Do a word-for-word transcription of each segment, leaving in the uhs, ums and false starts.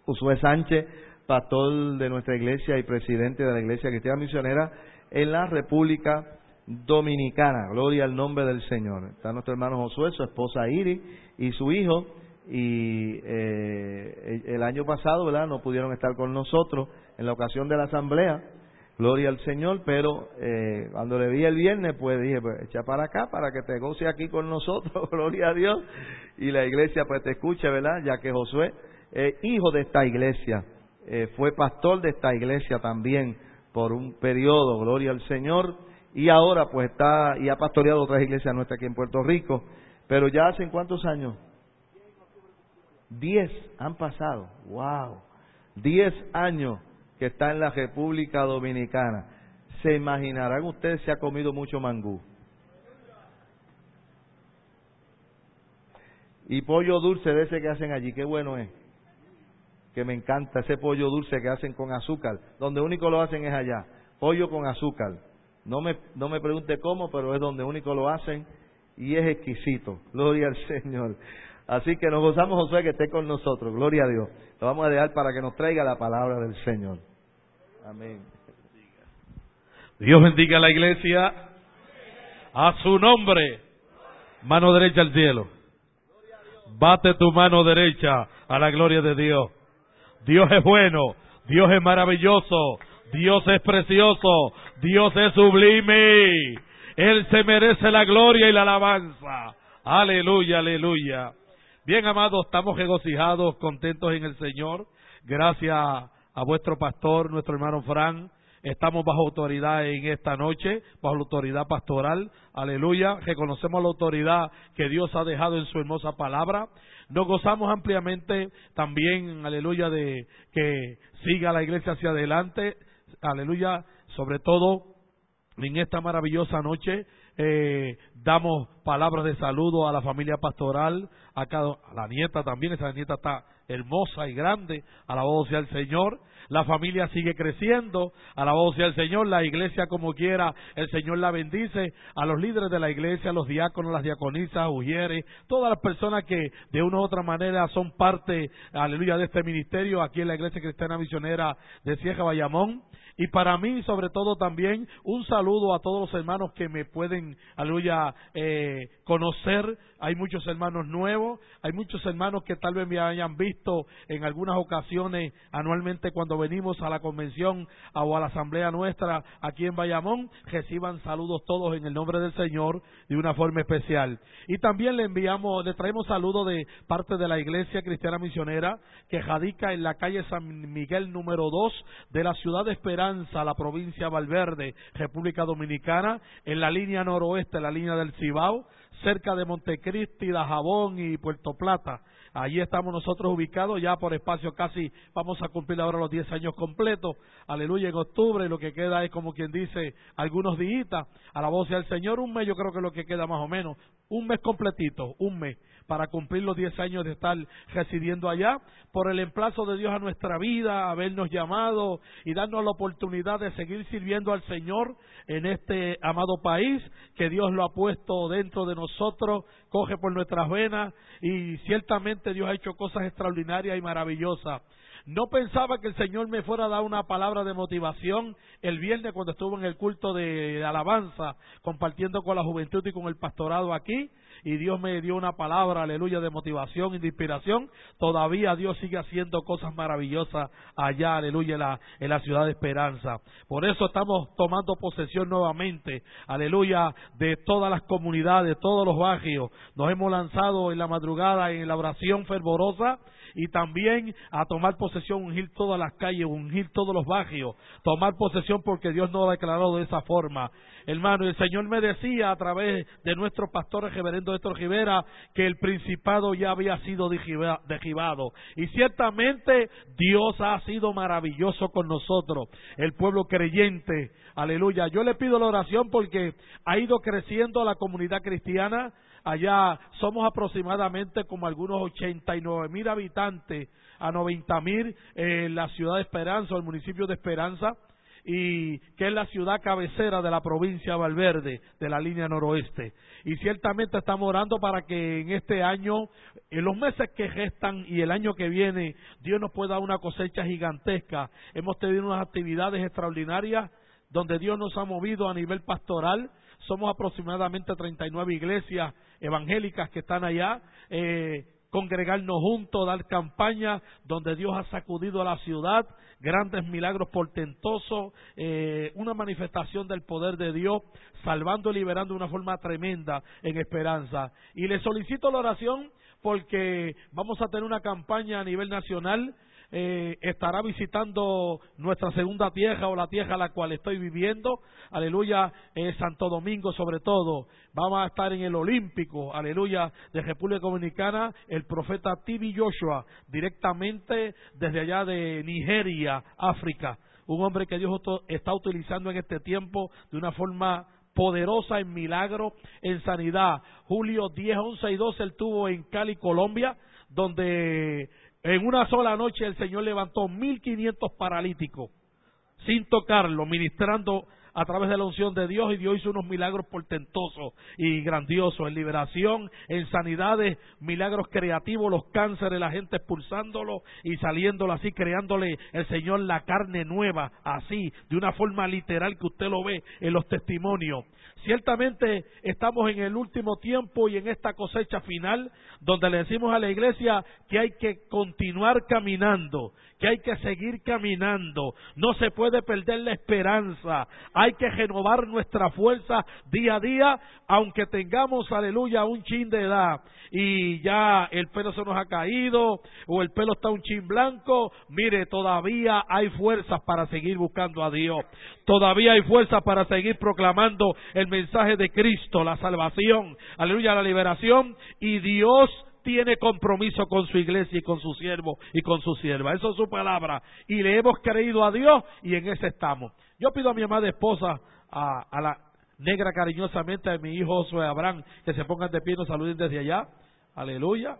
Josué Sánchez, pastor de nuestra iglesia y presidente de la Iglesia Cristiana Misionera en la República Dominicana. Gloria al nombre del Señor. Está nuestro hermano Josué, su esposa Iris y su hijo. Y eh, el año pasado, ¿verdad?, no pudieron estar con nosotros en la ocasión de la asamblea. Gloria al Señor, pero eh, cuando le vi el viernes, pues dije, pues echa para acá para que te goce aquí con nosotros, gloria a Dios, y la iglesia pues te escuche, ¿verdad?, ya que Josué, eh, hijo de esta iglesia, eh, fue pastor de esta iglesia también por un periodo, gloria al Señor, y ahora pues está, y ha pastoreado otras iglesias nuestras aquí en Puerto Rico, pero ya hacen ¿cuántos años? Diez han pasado, wow, diez años que está en la República Dominicana. Se imaginarán ustedes si ha comido mucho mangú. Y pollo dulce de ese que hacen allí, qué bueno es. Que me encanta ese pollo dulce que hacen con azúcar. Donde único lo hacen es allá, pollo con azúcar. No me, no me pregunte cómo, pero es donde único lo hacen y es exquisito. Gloria al Señor. Así que nos gozamos, Josué, que esté con nosotros. Gloria a Dios. Lo vamos a dejar para que nos traiga la palabra del Señor. Amén. Dios bendiga a la iglesia. A su nombre. Mano derecha al cielo. Bate tu mano derecha a la gloria de Dios. Dios es bueno. Dios es maravilloso. Dios es precioso. Dios es sublime. Él se merece la gloria y la alabanza. Aleluya, aleluya. Bien, amados, estamos regocijados, contentos en el Señor. Gracias a vuestro pastor, nuestro hermano Fran. Estamos bajo autoridad en esta noche, bajo la autoridad pastoral. Aleluya. Reconocemos la autoridad que Dios ha dejado en su hermosa palabra. Nos gozamos ampliamente también, aleluya, de que siga la iglesia hacia adelante. Aleluya. Sobre todo en esta maravillosa noche. Eh, damos palabras de saludo a la familia pastoral, a, cada, a la nieta también, esa nieta está hermosa y grande, alabado sea el Señor. La familia sigue creciendo, alabado sea el Señor. La iglesia, como quiera, el Señor la bendice. A los líderes de la iglesia, a los diáconos, las diaconisas, ujieres, todas las personas que de una u otra manera son parte, aleluya, de este ministerio aquí en la Iglesia Cristiana Misionera de Ciénaga, Bayamón. Y para mí, sobre todo también, un saludo a todos los hermanos que me pueden, aleluya, eh, conocer. Hay muchos hermanos nuevos, hay muchos hermanos que tal vez me hayan visto en algunas ocasiones anualmente cuando venimos a la convención o a la asamblea nuestra aquí en Bayamón. Reciban saludos todos en el nombre del Señor de una forma especial. Y también le enviamos, le traemos saludos de parte de la Iglesia Cristiana Misionera que radica en la calle San Miguel número dos de la ciudad de Esperanza, la provincia de Valverde, República Dominicana, en la línea noroeste, la línea del Cibao, cerca de Montecristi, Dajabón y Puerto Plata. Allí estamos nosotros ubicados ya por espacio casi, vamos a cumplir ahora los diez años completos, aleluya, en octubre, lo que queda es como quien dice, algunos días, a la voz del Señor, un mes yo creo que es lo que queda más o menos, un mes completito, un mes, para cumplir los diez años de estar residiendo allá, por el emplazo de Dios a nuestra vida, habernos llamado y darnos la oportunidad de seguir sirviendo al Señor en este amado país, que Dios lo ha puesto dentro de nosotros, coge por nuestras venas, y ciertamente Dios ha hecho cosas extraordinarias y maravillosas. No pensaba que el Señor me fuera a dar una palabra de motivación el viernes cuando estuve en el culto de alabanza, compartiendo con la juventud y con el pastorado aquí, y Dios me dio una palabra, aleluya, de motivación y de inspiración. Todavía Dios sigue haciendo cosas maravillosas allá, aleluya, en la, en la ciudad de Esperanza. Por eso estamos tomando posesión nuevamente, aleluya, de todas las comunidades, todos los barrios. Nos hemos lanzado en la madrugada en la oración fervorosa, y también a tomar posesión, ungir todas las calles, ungir todos los barrios, tomar posesión porque Dios nos ha declarado de esa forma. Hermano, el Señor me decía a través de nuestro pastor, el reverendo Héctor Rivera, que el principado ya había sido derribado, y ciertamente Dios ha sido maravilloso con nosotros, el pueblo creyente, aleluya. Yo le pido la oración porque ha ido creciendo la comunidad cristiana. Allá somos aproximadamente como algunos ochenta y nueve mil habitantes a noventa mil en la ciudad de Esperanza, o el municipio de Esperanza, y que es la ciudad cabecera de la provincia de Valverde, de la línea noroeste. Y ciertamente estamos orando para que en este año, en los meses que restan y el año que viene, Dios nos pueda dar una cosecha gigantesca. Hemos tenido unas actividades extraordinarias donde Dios nos ha movido a nivel pastoral. Somos aproximadamente treinta y nueve iglesias evangélicas que están allá, eh, congregarnos juntos, dar campaña, donde Dios ha sacudido a la ciudad, grandes milagros portentosos, eh, una manifestación del poder de Dios, salvando y liberando de una forma tremenda en esperanza. Y le solicito la oración porque vamos a tener una campaña a nivel nacional. Eh, estará visitando nuestra segunda tierra o la tierra a la cual estoy viviendo, aleluya, eh, Santo Domingo sobre todo. Vamos a estar en el Olímpico, aleluya, de República Dominicana, el profeta T B Joshua, directamente desde allá de Nigeria, África, un hombre que Dios está utilizando en este tiempo de una forma poderosa en milagro, en sanidad. Julio diez, once y doce él tuvo en Cali, Colombia, donde en una sola noche el Señor levantó mil quinientos paralíticos, sin tocarlo, ministrando a través de la unción de Dios, y Dios hizo unos milagros portentosos y grandiosos en liberación, en sanidades, milagros creativos, los cánceres, la gente expulsándolo y saliéndolo así, creándole el Señor la carne nueva, así, de una forma literal que usted lo ve en los testimonios. Ciertamente estamos en el último tiempo y en esta cosecha final, donde le decimos a la iglesia que hay que continuar caminando, que hay que seguir caminando, no se puede perder la esperanza, hay que renovar nuestra fuerza día a día, aunque tengamos, aleluya, un chin de edad y ya el pelo se nos ha caído o el pelo está un chin blanco, mire, todavía hay fuerzas para seguir buscando a Dios, todavía hay fuerzas para seguir proclamando el mensaje de Cristo, la salvación, aleluya, la liberación, y Dios tiene compromiso con su iglesia y con su siervo y con su sierva. Eso es su palabra. Y le hemos creído a Dios y en ese estamos. Yo pido a mi amada esposa, a, a la negra cariñosamente, a mi hijo Josué Abraham, que se pongan de pie y nos saluden desde allá. Aleluya.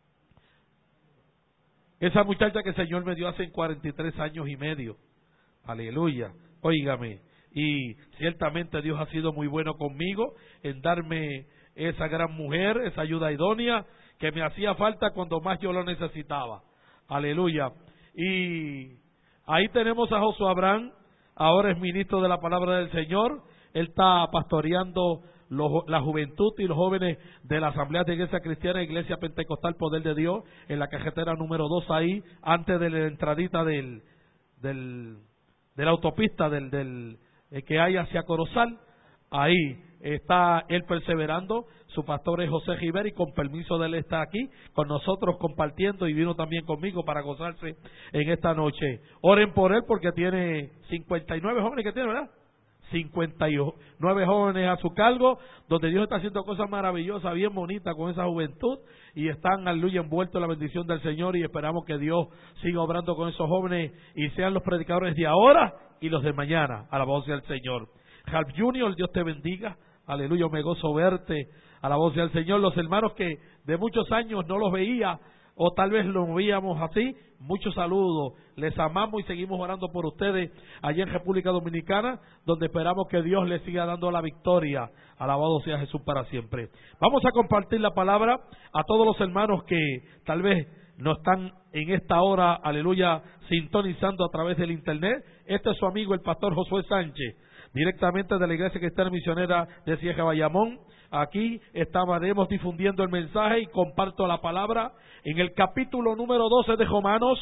Esa muchacha que el Señor me dio hace cuarenta y tres años y medio. Aleluya. Óigame. Y ciertamente Dios ha sido muy bueno conmigo en darme esa gran mujer, esa ayuda idónea que me hacía falta cuando más yo lo necesitaba. Aleluya. Y ahí tenemos a Josué Abraham, ahora es ministro de la palabra del Señor. Él está pastoreando los, la juventud y los jóvenes de la Asamblea de Iglesia Cristiana, Iglesia Pentecostal Poder de Dios, en la carretera número dos ahí, antes de la entradita del, del, de la autopista del, del eh, que hay hacia Corozal. Ahí está él perseverando. Su pastor es José Rivera y con permiso de él está aquí con nosotros compartiendo y vino también conmigo para gozarse en esta noche. Oren por él porque tiene cincuenta y nueve jóvenes que tiene, ¿verdad? cincuenta y nueve jóvenes a su cargo, donde Dios está haciendo cosas maravillosas, bien bonitas con esa juventud, y están, aleluya, envueltos en la bendición del Señor, y esperamos que Dios siga obrando con esos jóvenes y sean los predicadores de ahora y los de mañana. Alabado sea el Señor. Ralph Junior, Dios te bendiga. Aleluya, me gozo verte. Alabado sea el Señor. Los hermanos que de muchos años no los veía, o tal vez los veíamos así, muchos saludos. Les amamos y seguimos orando por ustedes allá en República Dominicana, donde esperamos que Dios les siga dando la victoria. Alabado sea Jesús para siempre. Vamos a compartir la palabra a todos los hermanos que tal vez no están en esta hora, aleluya, sintonizando a través del internet. Este es su amigo el pastor Josué Sánchez, directamente de la Iglesia Cristiana Misionera de Ciega Bayamón. Aquí estaremos difundiendo el mensaje y comparto la palabra en el capítulo número doce de Romanos.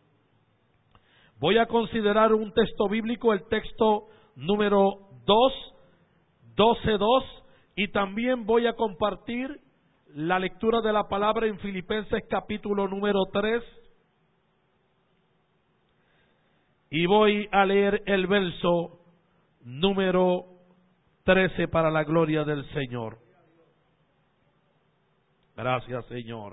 Voy a considerar un texto bíblico, el texto número dos, doce dos, y también voy a compartir la lectura de la palabra en Filipenses capítulo número tres, y voy a leer el verso número trece para la gloria del Señor. Gracias, Señor.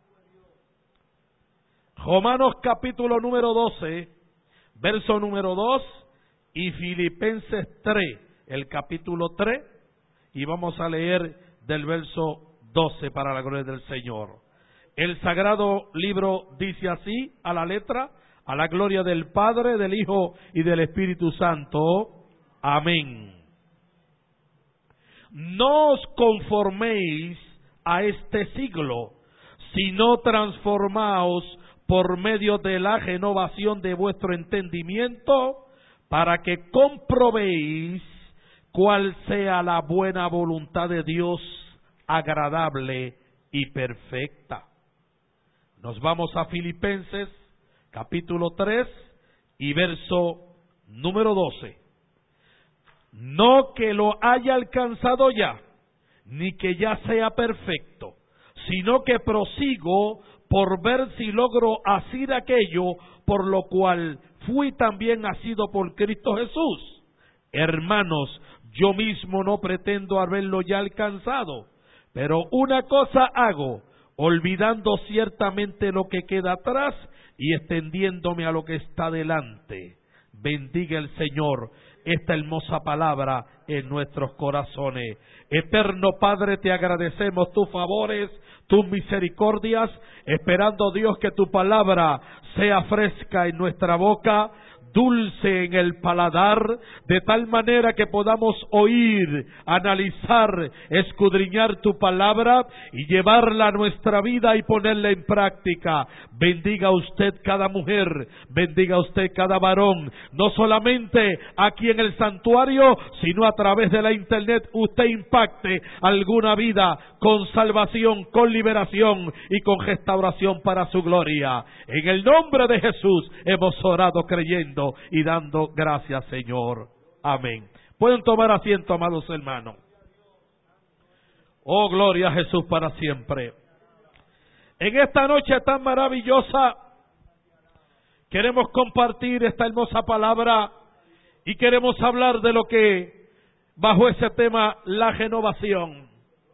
Romanos capítulo número doce, verso número dos, y Filipenses tres, el capítulo tres, y vamos a leer del verso doce para la gloria del Señor. El sagrado libro dice así, a la letra: a la gloria del Padre, del Hijo y del Espíritu Santo. Amén. No os conforméis a este siglo, sino transformaos por medio de la renovación de vuestro entendimiento, para que comprobéis cuál sea la buena voluntad de Dios, agradable y perfecta. Nos vamos a Filipenses, capítulo tres y verso número doce. No que lo haya alcanzado ya, ni que ya sea perfecto, sino que prosigo por ver si logro hacer aquello por lo cual fui también nacido por Cristo Jesús. Hermanos, yo mismo no pretendo haberlo ya alcanzado, pero una cosa hago, olvidando ciertamente lo que queda atrás y extendiéndome a lo que está delante. Bendiga el Señor esta hermosa palabra en nuestros corazones. Eterno Padre, te agradecemos tus favores, tus misericordias, esperando, Dios, que tu palabra sea fresca en nuestra boca, dulce en el paladar, de tal manera que podamos oír, analizar, escudriñar tu palabra y llevarla a nuestra vida y ponerla en práctica. Bendiga usted cada mujer, bendiga usted cada varón, no solamente aquí en el santuario, sino a través de la internet. Usted impacte alguna vida con salvación, con liberación y con restauración para su gloria. En el nombre de Jesús hemos orado creyendo y dando gracias, Señor. Amén. Pueden tomar asiento, amados hermanos. Oh, gloria a Jesús para siempre. En esta noche tan maravillosa queremos compartir esta hermosa palabra y queremos hablar de lo que bajo ese tema, la renovación.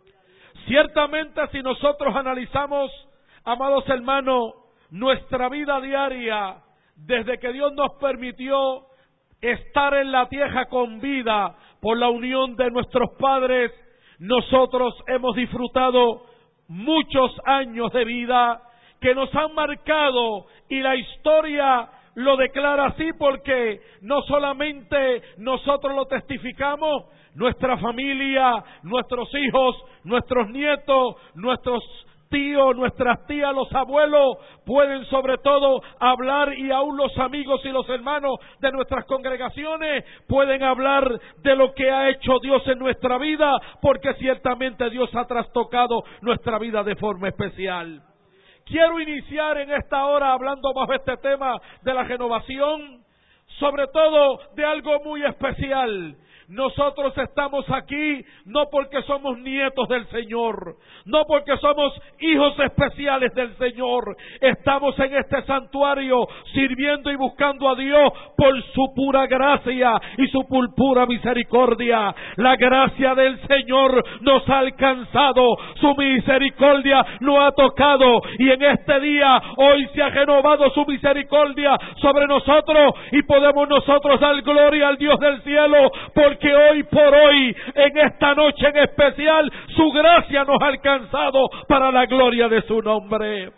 Ciertamente, si nosotros analizamos, amados hermanos, nuestra vida diaria, desde que Dios nos permitió estar en la tierra con vida por la unión de nuestros padres, nosotros hemos disfrutado muchos años de vida que nos han marcado, y la historia lo declara así porque no solamente nosotros lo testificamos, nuestra familia, nuestros hijos, nuestros nietos, nuestros tíos, nuestras tías, los abuelos, pueden sobre todo hablar, y aún los amigos y los hermanos de nuestras congregaciones pueden hablar de lo que ha hecho Dios en nuestra vida, porque ciertamente Dios ha trastocado nuestra vida de forma especial. Quiero iniciar en esta hora hablando bajo este tema de la renovación, sobre todo de algo muy especial. Nosotros estamos aquí no porque somos nietos del Señor, no porque somos hijos especiales del Señor. Estamos en este santuario sirviendo y buscando a Dios por su pura gracia y su pura misericordia. La gracia del Señor nos ha alcanzado, su misericordia nos ha tocado, y en este día, hoy se ha renovado su misericordia sobre nosotros, y podemos nosotros dar gloria al Dios del cielo, porque que hoy por hoy, en esta noche en especial, su gracia nos ha alcanzado para la gloria de su nombre.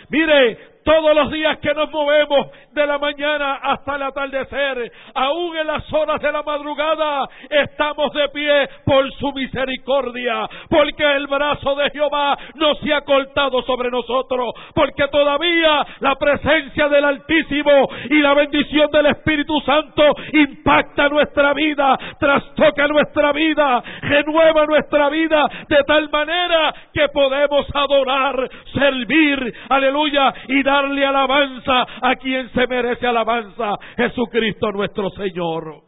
Mire, todos los días que nos movemos de la mañana hasta el atardecer, aún en las horas de la madrugada, estamos de pie por su misericordia, porque el brazo de Jehová no se ha cortado sobre nosotros, porque todavía la presencia del Altísimo y la bendición del Espíritu Santo impacta nuestra vida, trastoca nuestra vida, renueva nuestra vida, de tal manera que podemos adorar, servir, aleluya, y darle alabanza a quien se merece alabanza, Jesucristo nuestro Señor.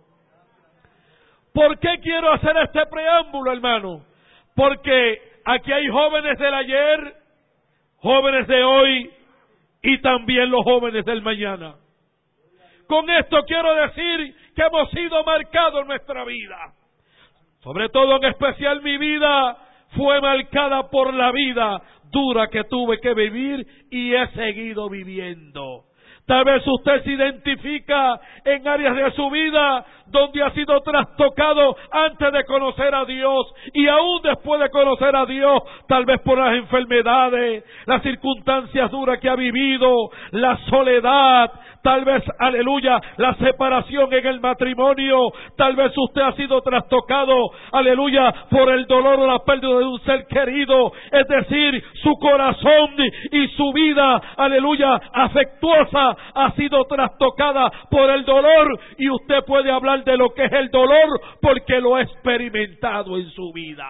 ¿Por qué quiero hacer este preámbulo, hermano? Porque aquí hay jóvenes del ayer, jóvenes de hoy y también los jóvenes del mañana. Con esto quiero decir que hemos sido marcados en nuestra vida. Sobre todo, en especial, mi vida fue marcada por la vida dura que tuve que vivir y he seguido viviendo. Tal vez usted se identifica en áreas de su vida donde ha sido trastocado antes de conocer a Dios, y aún después de conocer a Dios, tal vez por las enfermedades, las circunstancias duras que ha vivido, la soledad, tal vez, aleluya, la separación en el matrimonio, tal vez usted ha sido trastocado, aleluya, por el dolor o la pérdida de un ser querido, es decir, su corazón y su vida, aleluya, afectuosa ha sido trastocada por el dolor, y usted puede hablar de lo que es el dolor porque lo ha experimentado en su vida.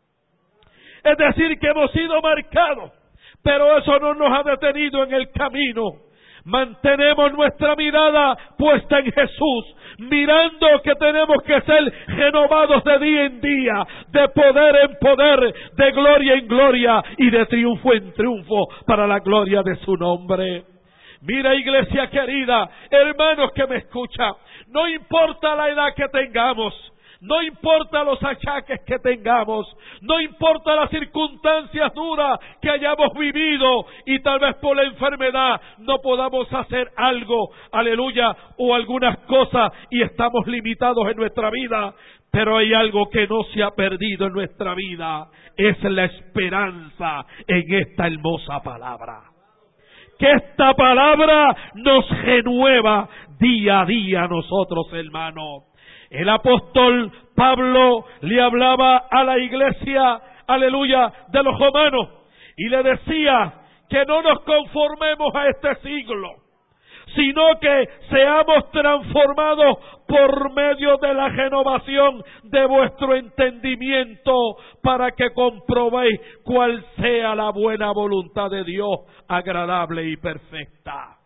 Es decir, que hemos sido marcados, pero eso no nos ha detenido en el camino. Mantenemos nuestra mirada puesta en Jesús, mirando que tenemos que ser renovados de día en día, de poder en poder, de gloria en gloria y de triunfo en triunfo para la gloria de su nombre. Mira, iglesia querida, hermanos que me escuchan, no importa la edad que tengamos, no importa los achaques que tengamos, no importa las circunstancias duras que hayamos vivido y tal vez por la enfermedad no podamos hacer algo, aleluya, o algunas cosas y estamos limitados en nuestra vida, pero hay algo que no se ha perdido en nuestra vida, es la esperanza en esta hermosa palabra. Que esta palabra nos renueva día a día a nosotros, hermanos. El apóstol Pablo le hablaba a la iglesia, aleluya, de los romanos, y le decía que no nos conformemos a este siglo, sino que seamos transformados por medio de la renovación de vuestro entendimiento, para que comprobéis cuál sea la buena voluntad de Dios, agradable y perfecta.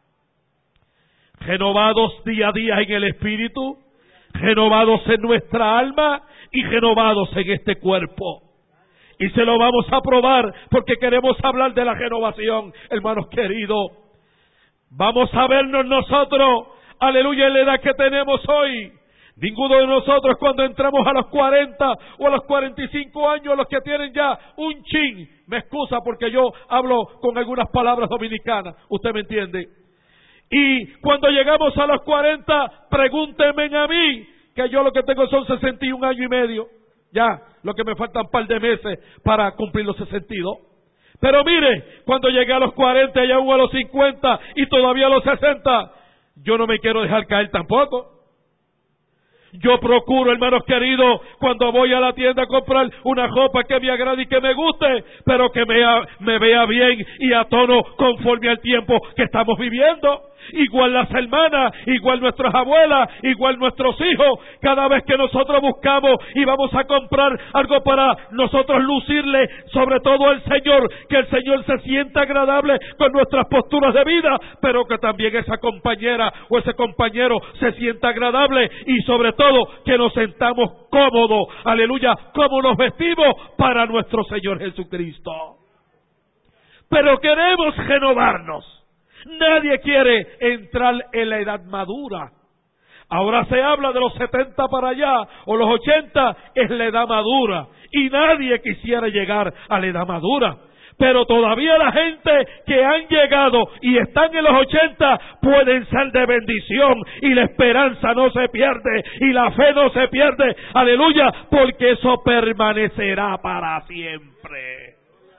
Renovados día a día en el Espíritu, renovados en nuestra alma y renovados en este cuerpo. Y se lo vamos a probar porque queremos hablar de la renovación, hermanos queridos. Vamos a vernos nosotros, aleluya, en la edad que tenemos hoy. Ninguno de nosotros cuando entramos a los cuarenta o a los cuarenta y cinco años, los que tienen ya un chin, me excusa porque yo hablo con algunas palabras dominicanas, usted me entiende. Y cuando llegamos a los cuarenta, pregúntenme a mí, que yo lo que tengo son sesenta y un años y medio. Ya, lo que me faltan un par de meses para cumplir los sesenta y dos. Pero mire, cuando llegué a los cuarenta y aún a los cincuenta y todavía a los sesenta, yo no me quiero dejar caer tampoco. Yo procuro, hermanos queridos, cuando voy a la tienda a comprar una ropa que me agrade y que me guste, pero que me, me vea bien y a tono conforme al tiempo que estamos viviendo. Igual las hermanas, igual nuestras abuelas, igual nuestros hijos, cada vez que nosotros buscamos y vamos a comprar algo para nosotros lucirle, sobre todo al Señor, que el Señor se sienta agradable con nuestras posturas de vida, pero que también esa compañera o ese compañero se sienta agradable y sobre todo que nos sentamos cómodos, aleluya, como nos vestimos para nuestro Señor Jesucristo. Pero queremos renovarnos. Nadie quiere entrar en la edad madura. Ahora se habla de los setenta para allá, o los ochenta, es la edad madura. Y nadie quisiera llegar a la edad madura. Pero todavía la gente que han llegado y están en los ochenta pueden ser de bendición. Y la esperanza no se pierde, y la fe no se pierde. Aleluya, porque eso permanecerá para siempre.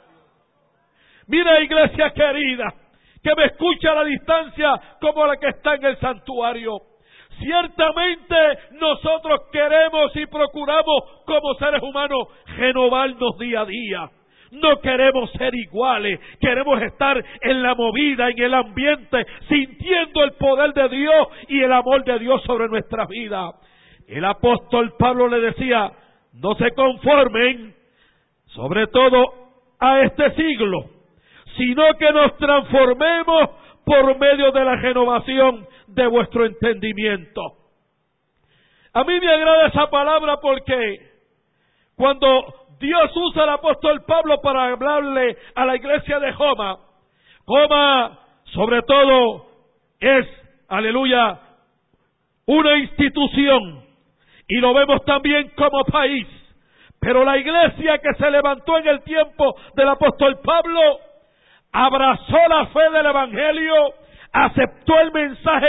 Mira, iglesia querida, que me escucha a la distancia como la que está en el santuario. Ciertamente nosotros queremos y procuramos como seres humanos renovarnos día a día. No queremos ser iguales, queremos estar en la movida, en el ambiente, sintiendo el poder de Dios y el amor de Dios sobre nuestra vida. El apóstol Pablo le decía, no se conformen, sobre todo a este siglo, sino que nos transformemos por medio de la renovación de vuestro entendimiento. A mí me agrada esa palabra porque cuando Dios usa al apóstol Pablo para hablarle a la iglesia de Roma, Roma sobre todo es, aleluya, una institución, y lo vemos también como país, pero la iglesia que se levantó en el tiempo del apóstol Pablo abrazó la fe del evangelio, aceptó el mensaje,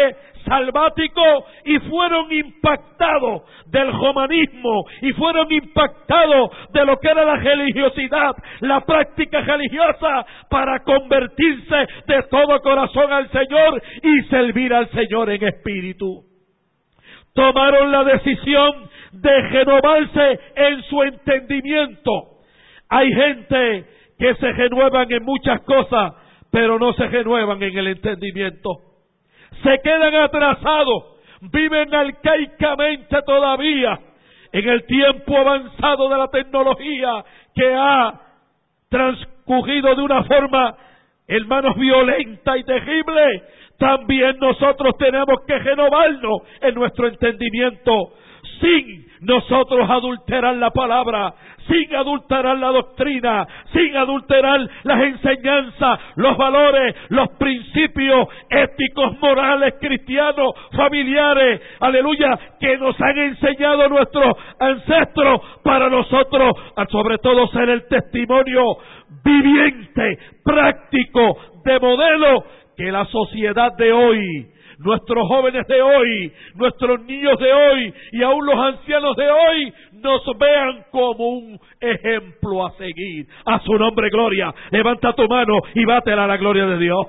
salvático y fueron impactados del humanismo y fueron impactados de lo que era la religiosidad, la práctica religiosa, para convertirse de todo corazón al Señor y servir al Señor en espíritu. Tomaron la decisión de renovarse en su entendimiento. Hay gente que se renuevan en muchas cosas, pero no se renuevan en el entendimiento. Se quedan atrasados, viven arcaicamente todavía en el tiempo avanzado de la tecnología que ha transcurrido de una forma, hermanos, violenta y terrible. También nosotros tenemos que renovarnos en nuestro entendimiento, sin nosotros adulterar la palabra, sin adulterar la doctrina, sin adulterar las enseñanzas, los valores, los principios éticos, morales, cristianos, familiares, aleluya, que nos han enseñado nuestros ancestros, para nosotros, sobre todo, ser el testimonio viviente, práctico, de modelo, que la sociedad de hoy, nuestros jóvenes de hoy, nuestros niños de hoy y aún los ancianos de hoy nos vean como un ejemplo a seguir. A su nombre, gloria. Levanta tu mano y bátela a la gloria de Dios.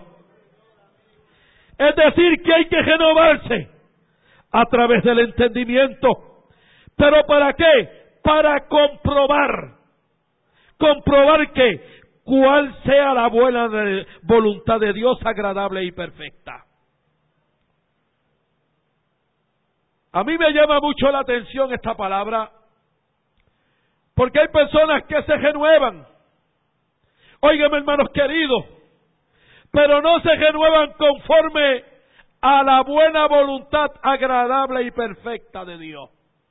Es decir, que hay que renovarse a través del entendimiento. ¿Pero para qué? Para comprobar. Comprobar que cuál sea la buena de voluntad de Dios, agradable y perfecta. A mí me llama mucho la atención esta palabra, porque hay personas que se renuevan, óigame, hermanos queridos, pero no se renuevan conforme a la buena voluntad agradable y perfecta de Dios.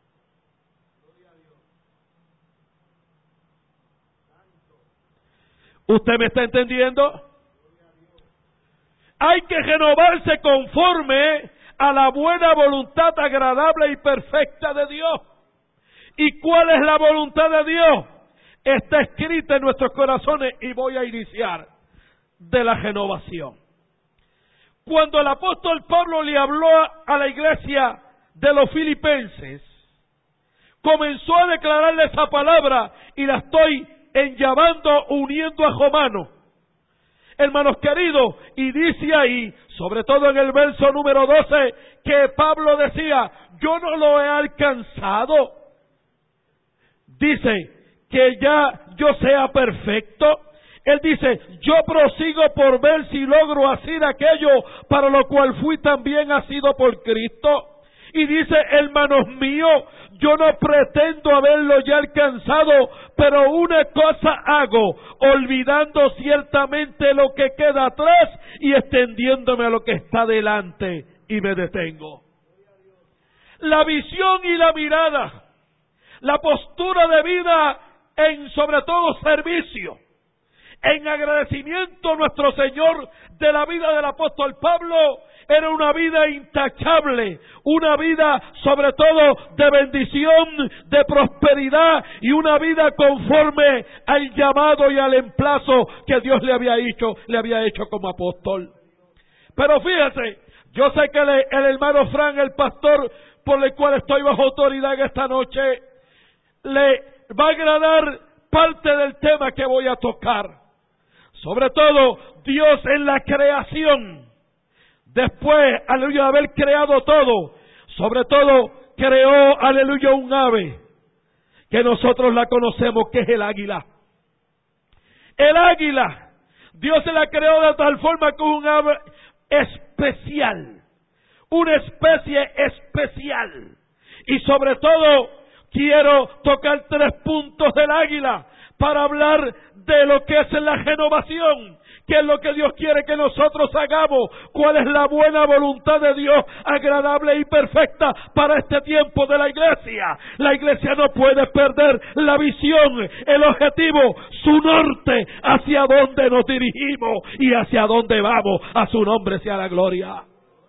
¿Usted me está entendiendo? Hay que renovarse conforme a la buena voluntad agradable y perfecta de Dios. ¿Y cuál es la voluntad de Dios? Está escrita en nuestros corazones, y voy a iniciar de la renovación. Cuando el apóstol Pablo le habló a la iglesia de los filipenses, comenzó a declararle esa palabra, y la estoy en llamando, uniendo a Romanos, hermanos queridos, y dice ahí, sobre todo en el verso número doce, que Pablo decía, yo no lo he alcanzado. Dice, que ya yo sea perfecto. Él dice, yo prosigo por ver si logro hacer aquello para lo cual fui también asido por Cristo. Y dice, hermanos míos, yo no pretendo haberlo ya alcanzado, pero una cosa hago, olvidando ciertamente lo que queda atrás y extendiéndome a lo que está delante, y me detengo. La visión y la mirada, la postura de vida en sobre todo servicio, en agradecimiento a nuestro Señor de la vida del apóstol Pablo, era una vida intachable, una vida sobre todo de bendición, de prosperidad, y una vida conforme al llamado y al emplazo que Dios le había hecho, le había hecho como apóstol. Pero fíjate, yo sé que le, el hermano Fran, el pastor por el cual estoy bajo autoridad esta noche, le va a agradar parte del tema que voy a tocar. Sobre todo, Dios en la creación. Después, aleluya, de haber creado todo, sobre todo creó, aleluya, un ave, que nosotros la conocemos, que es el águila. El águila, Dios se la creó de tal forma que es un ave especial, una especie especial. Y sobre todo, quiero tocar tres puntos del águila para hablar de lo que es la renovación. ¿Qué es lo que Dios quiere que nosotros hagamos? ¿Cuál es la buena voluntad de Dios, agradable y perfecta para este tiempo de la iglesia? La iglesia no puede perder la visión, el objetivo, su norte, hacia dónde nos dirigimos y hacia dónde vamos. A su nombre sea la gloria.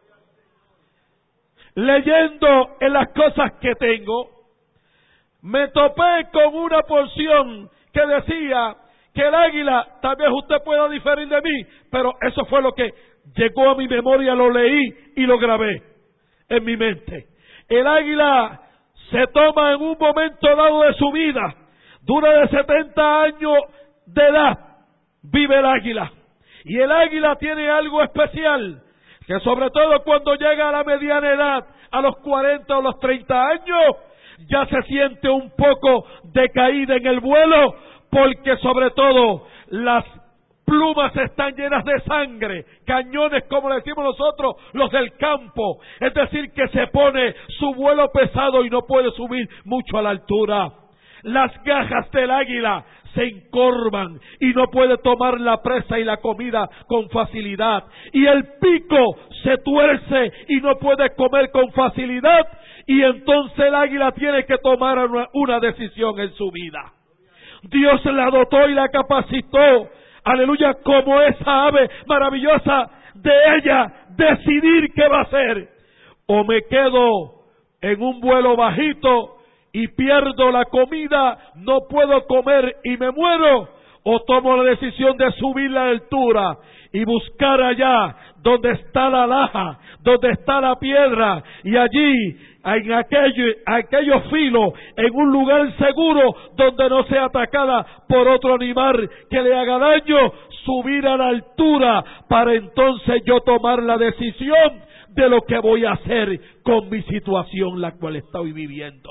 Leyendo en las cosas que tengo, me topé con una porción que decía que el águila, tal vez usted pueda diferir de mí, pero eso fue lo que llegó a mi memoria, lo leí y lo grabé. en mi mente. El águila se toma en un momento dado de su vida, dura de setenta años de edad, vive el águila. Y el águila tiene algo especial, que sobre todo cuando llega a la mediana edad, a los cuarenta o los treinta años, ya se siente un poco decaída en el vuelo, porque sobre todo las plumas están llenas de sangre, cañones como le decimos nosotros, los del campo, es decir que se pone su vuelo pesado y no puede subir mucho a la altura. Las garras del águila se encorvan y no puede tomar la presa y la comida con facilidad, y el pico se tuerce y no puede comer con facilidad, y entonces el águila tiene que tomar una, una decisión en su vida. Dios la dotó y la capacitó, aleluya, como esa ave maravillosa, de ella decidir qué va a hacer. O me quedo en un vuelo bajito y pierdo la comida, no puedo comer y me muero, o tomo la decisión de subir la altura y buscar allá donde está la laja, donde está la piedra, y allí en aquello, aquellos filos, en un lugar seguro donde no sea atacada por otro animal que le haga daño, subir a la altura para entonces yo tomar la decisión de lo que voy a hacer con mi situación la cual estoy viviendo.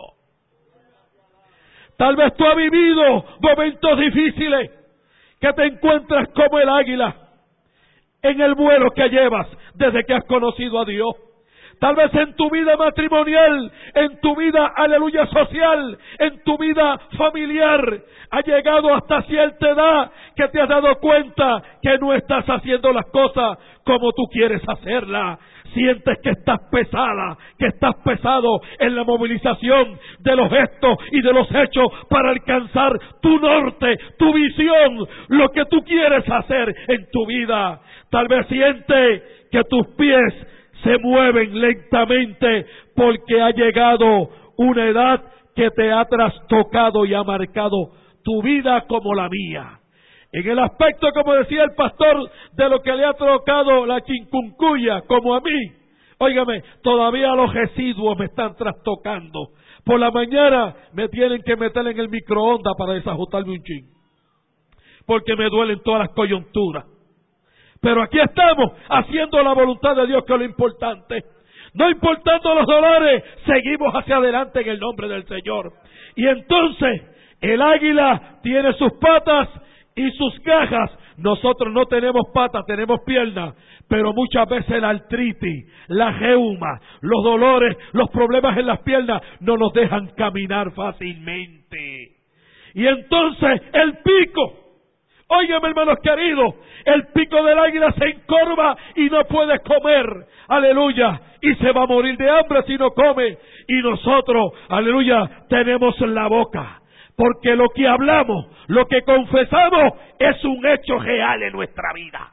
Tal vez tú has vivido momentos difíciles, que te encuentras como el águila en el vuelo que llevas desde que has conocido a Dios. Tal vez en tu vida matrimonial, en tu vida, aleluya, social, en tu vida familiar, ha llegado hasta cierta edad que te has dado cuenta que no estás haciendo las cosas como tú quieres hacerlas. Sientes que estás pesada, que estás pesado en la movilización de los gestos y de los hechos para alcanzar tu norte, tu visión, lo que tú quieres hacer en tu vida. Tal vez sientes que tus pies se mueven lentamente porque ha llegado una edad que te ha trastocado y ha marcado tu vida como la mía. En el aspecto, como decía el pastor, de lo que le ha tocado la chikungunya, como a mí, óigame, todavía los residuos me están trastocando. Por la mañana me tienen que meter en el microondas para desajustarme un chin, porque me duelen todas las coyunturas. Pero aquí estamos, haciendo la voluntad de Dios, que es lo importante. No importando los dolores, seguimos hacia adelante en el nombre del Señor. Y entonces, el águila tiene sus patas y sus garras. Nosotros no tenemos patas, tenemos piernas, pero muchas veces la artritis, la reuma, los dolores, los problemas en las piernas no nos dejan caminar fácilmente. Y entonces el pico, óigame hermanos queridos, el pico del águila se encorva y no puede comer, aleluya, y se va a morir de hambre si no come. Y nosotros, aleluya, tenemos la boca. Porque lo que hablamos, lo que confesamos, es un hecho real en nuestra vida.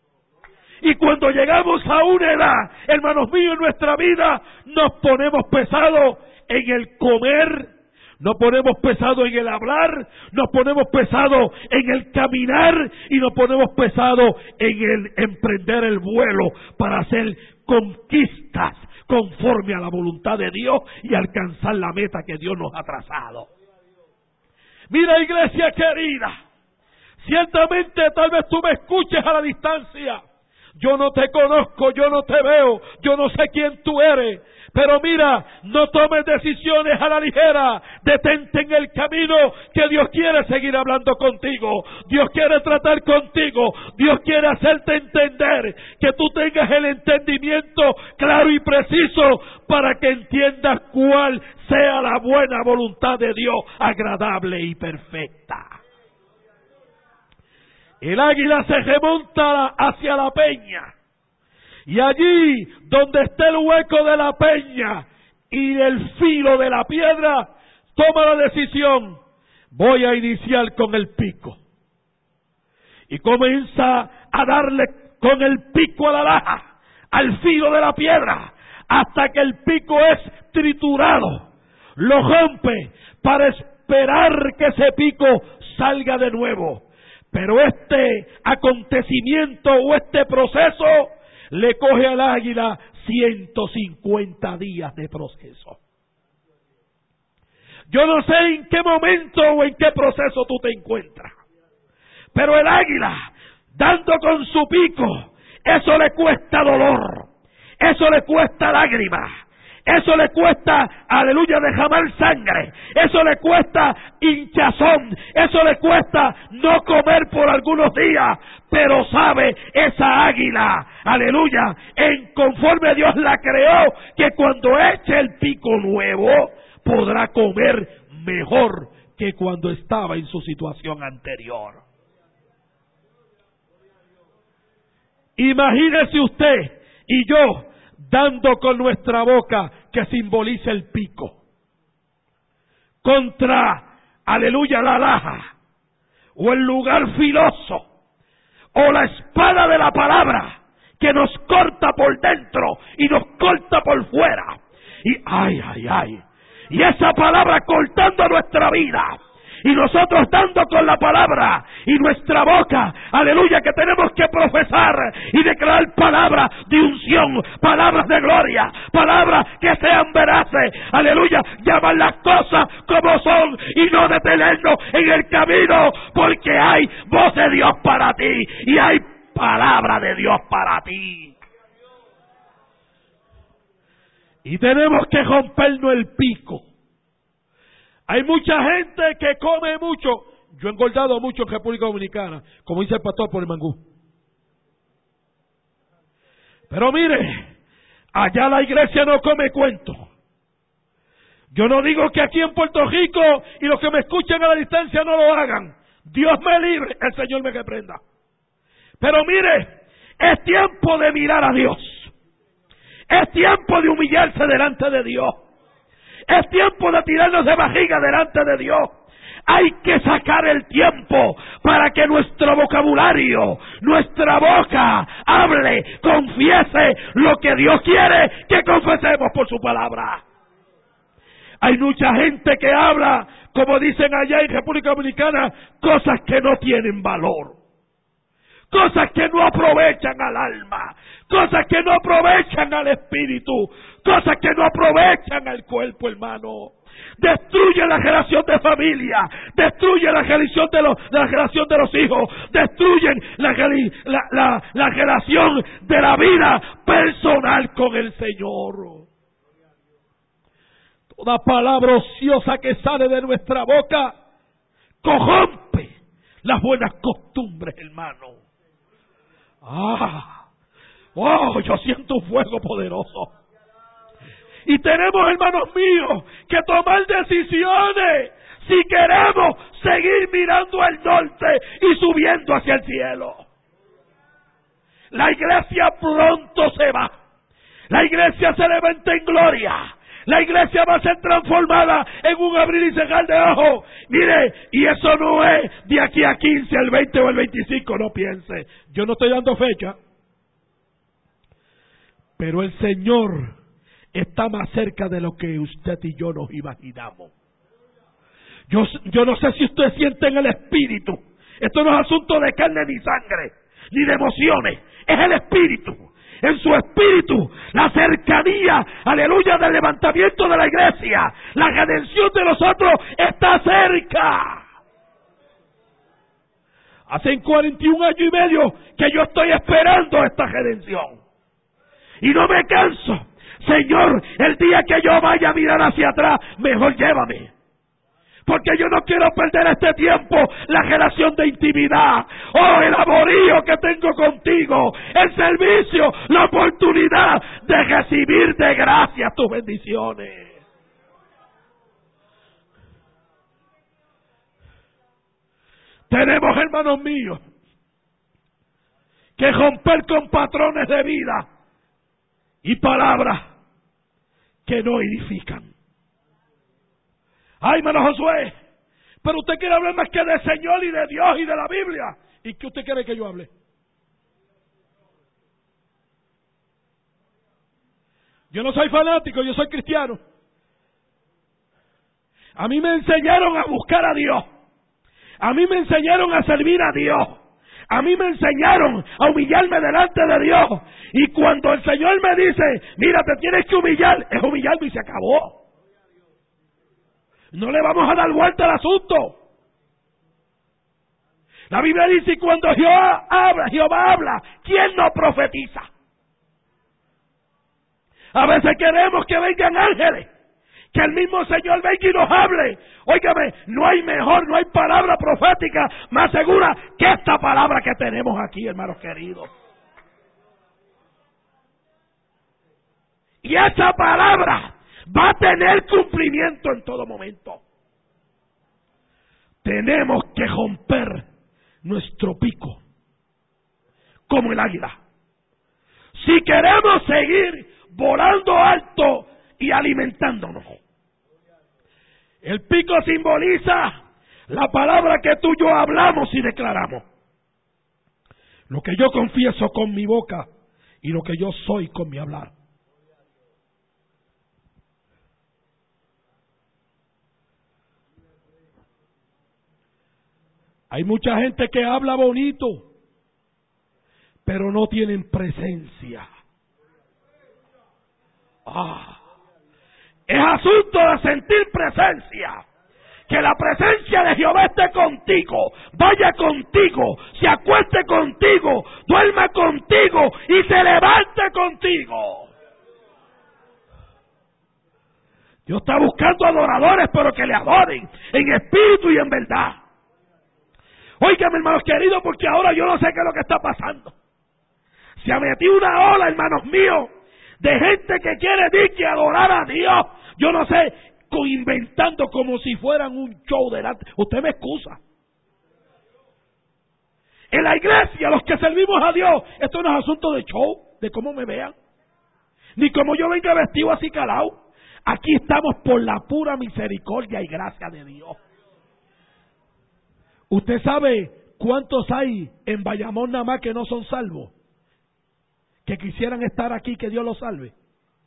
Y cuando llegamos a una edad, hermanos míos, en nuestra vida, nos ponemos pesados en el comer, nos ponemos pesados en el hablar, nos ponemos pesados en el caminar y nos ponemos pesados en el emprender el vuelo para hacer conquistas conforme a la voluntad de Dios y alcanzar la meta que Dios nos ha trazado. Mira, iglesia querida, ciertamente tal vez tú me escuches a la distancia. Yo no te conozco, yo no te veo, yo no sé quién tú eres. Pero mira, no tomes decisiones a la ligera. Detente en el camino, que Dios quiere seguir hablando contigo. Dios quiere tratar contigo. Dios quiere hacerte entender, que tú tengas el entendimiento claro y preciso para que entiendas cuál sea la buena voluntad de Dios, agradable y perfecta. El águila se remonta hacia la peña. Y allí, donde está el hueco de la peña y el filo de la piedra, toma la decisión: voy a iniciar con el pico. Y comienza a darle con el pico a la laja, al filo de la piedra, hasta que el pico es triturado. Lo rompe para esperar que ese pico salga de nuevo. Pero este acontecimiento o este proceso le coge al águila ciento cincuenta días de proceso. Yo no sé en qué momento o en qué proceso tú te encuentras, pero el águila, dando con su pico, eso le cuesta dolor, eso le cuesta lágrimas, eso le cuesta, aleluya, derramar sangre, eso le cuesta hinchazón, eso le cuesta no comer por algunos días, pero sabe esa águila, aleluya, en conforme Dios la creó, que cuando eche el pico nuevo, podrá comer mejor que cuando estaba en su situación anterior. Imagínese usted y yo dando con nuestra boca, que simboliza el pico, contra, aleluya, la laja, o el lugar filoso, o la espada de la palabra, que nos corta por dentro y nos corta por fuera. Y ay, ay, ay, y esa palabra cortando nuestra vida, y nosotros dando con la palabra, y nuestra boca, aleluya, que tenemos que profesar y declarar palabras de unción, palabras de gloria, palabras que sean veraces, aleluya, llamar las cosas como son y no detenernos en el camino, porque hay voz de Dios para ti y hay palabra de Dios para ti. Y tenemos que rompernos el pico. Hay mucha gente que come mucho. Yo he engordado mucho en República Dominicana, como dice el pastor, por el mangú. Pero mire, allá la iglesia no come cuento. Yo no digo que aquí en Puerto Rico y los que me escuchan a la distancia no lo hagan. Dios me libre, el Señor me reprenda. Pero mire, es tiempo de mirar a Dios. Es tiempo de humillarse delante de Dios. Es tiempo de tirarnos de barriga delante de Dios. Hay que sacar el tiempo para que nuestro vocabulario, nuestra boca, hable, confiese lo que Dios quiere que confesemos por su palabra. Hay mucha gente que habla, como dicen allá en República Dominicana, cosas que no tienen valor. Cosas que no aprovechan al alma, cosas que no aprovechan al espíritu, cosas que no aprovechan al cuerpo, hermano. Destruye la relación de familia, destruye la relación de los, la relación de los hijos, destruyen la, la, la, la relación de la vida personal con el Señor. Toda palabra ociosa que sale de nuestra boca corrompe las buenas costumbres, hermano. Ah, wow, yo siento un fuego poderoso. Y tenemos, hermanos míos, que tomar decisiones si queremos seguir mirando al norte y subiendo hacia el cielo. La iglesia pronto se va. La iglesia se levanta en gloria. La iglesia va a ser transformada en un abrir y cerrar de ojos. Mire, y eso no es de aquí a quince, al veinte o al veinticinco, no piense. Yo no estoy dando fecha. Pero el Señor está más cerca de lo que usted y yo nos imaginamos. Yo, yo no sé si usted siente en el espíritu. Esto no es asunto de carne ni sangre, ni de emociones. Es el espíritu. En su espíritu, la cercanía, aleluya, del levantamiento de la iglesia, la redención de nosotros está cerca. Hace cuarenta y un años y medio que yo estoy esperando esta redención. Y no me canso. Señor, el día que yo vaya a mirar hacia atrás, mejor llévame. Porque yo no quiero perder este tiempo, la relación de intimidad, oh, el amorío que tengo contigo, el servicio, la oportunidad de recibir de gracia tus bendiciones. Tenemos, hermanos míos, que romper con patrones de vida y palabras que no edifican. Ay, hermano Josué, pero usted quiere hablar más que del Señor y de Dios y de la Biblia. ¿Y qué usted quiere que yo hable? Yo no soy fanático, yo soy cristiano. A mí me enseñaron a buscar a Dios. A mí me enseñaron a servir a Dios. A mí me enseñaron a humillarme delante de Dios. Y cuando el Señor me dice, mira, te tienes que humillar, es humillarme y se acabó. No le vamos a dar vuelta al asunto. La Biblia dice, cuando Jehová habla, Jehová habla, ¿quién no profetiza? A veces queremos que vengan ángeles, que el mismo Señor venga y nos hable. Óigame, no hay mejor, no hay palabra profética más segura que esta palabra que tenemos aquí, hermanos queridos. Y esa palabra va a tener cumplimiento en todo momento. Tenemos que romper nuestro pico como el águila. Si queremos seguir volando alto y alimentándonos. El pico simboliza la palabra que tú y yo hablamos y declaramos. Lo que yo confieso con mi boca y lo que yo soy con mi hablar. Hay mucha gente que habla bonito, pero no tienen presencia. Ah, es asunto de sentir presencia. Que la presencia de Jehová esté contigo, vaya contigo, se acueste contigo, duerma contigo y se levante contigo. Dios está buscando adoradores, pero que le adoren en espíritu y en verdad. Óigame, hermanos queridos, porque ahora yo no sé qué es lo que está pasando. Se ha metido una ola, hermanos míos, de gente que quiere decir que adorar a Dios, yo no sé, inventando como si fueran un show delante. Usted me excusa. En la iglesia, los que servimos a Dios, esto no es asunto de show, de cómo me vean, ni como yo venga vestido así calado. Aquí estamos por la pura misericordia y gracia de Dios. ¿Usted sabe cuántos hay en Bayamón nada más que no son salvos? Que quisieran estar aquí, que Dios los salve.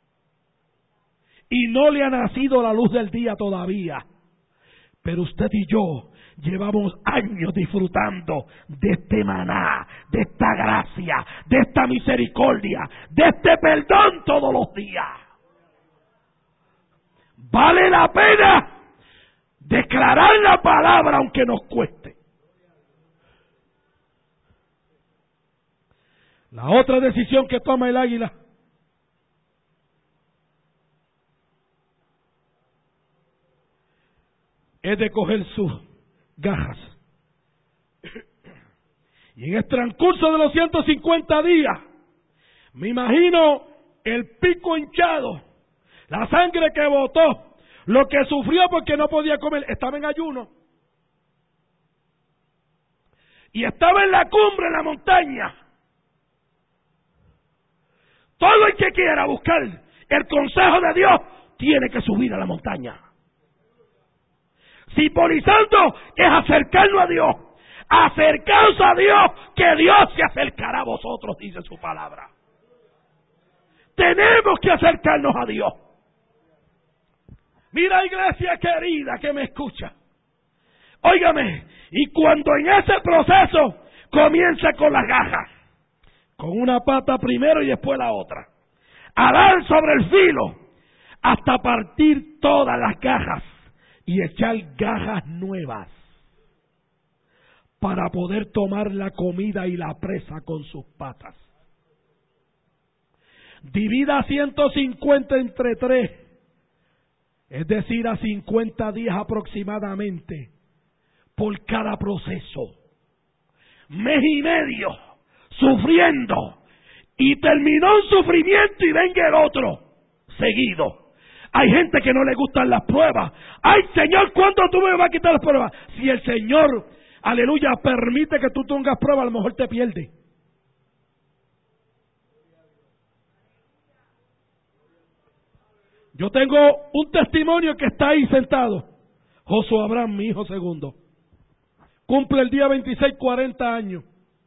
Y no le ha nacido la luz del día todavía. Pero usted y yo llevamos años disfrutando de este maná, de esta gracia, de esta misericordia, de este perdón todos los días. Vale la pena declarar la palabra aunque nos cueste. La otra decisión que toma el águila es de coger sus garras. Y en el transcurso de los ciento cincuenta días, me imagino el pico hinchado, la sangre que botó, lo que sufrió porque no podía comer, estaba en ayuno. Y estaba en la cumbre, en la montaña. Todo el que quiera buscar el consejo de Dios, tiene que subir a la montaña. Simbolizando es acercarnos a Dios. Acercaos a Dios, que Dios se acercará a vosotros, dice su palabra. Tenemos que acercarnos a Dios. Mira, iglesia querida que me escucha. Óigame, y cuando en ese proceso comienza con las garras, con una pata primero y después la otra, a dar sobre el filo hasta partir todas las garras y echar garras nuevas para poder tomar la comida y la presa con sus patas. Divida ciento cincuenta entre tres, es decir, a cincuenta días aproximadamente por cada proceso. Mes y medio sufriendo, y terminó un sufrimiento y venga el otro seguido. Hay gente que no le gustan las pruebas. Ay, Señor, ¿cuándo tú me vas a quitar las pruebas? Si el Señor, aleluya, permite que tú tengas pruebas, a lo mejor te pierdes. Yo tengo un testimonio que está ahí sentado. Josué Abraham, mi hijo segundo, cumple el día veintiséis cuarenta años.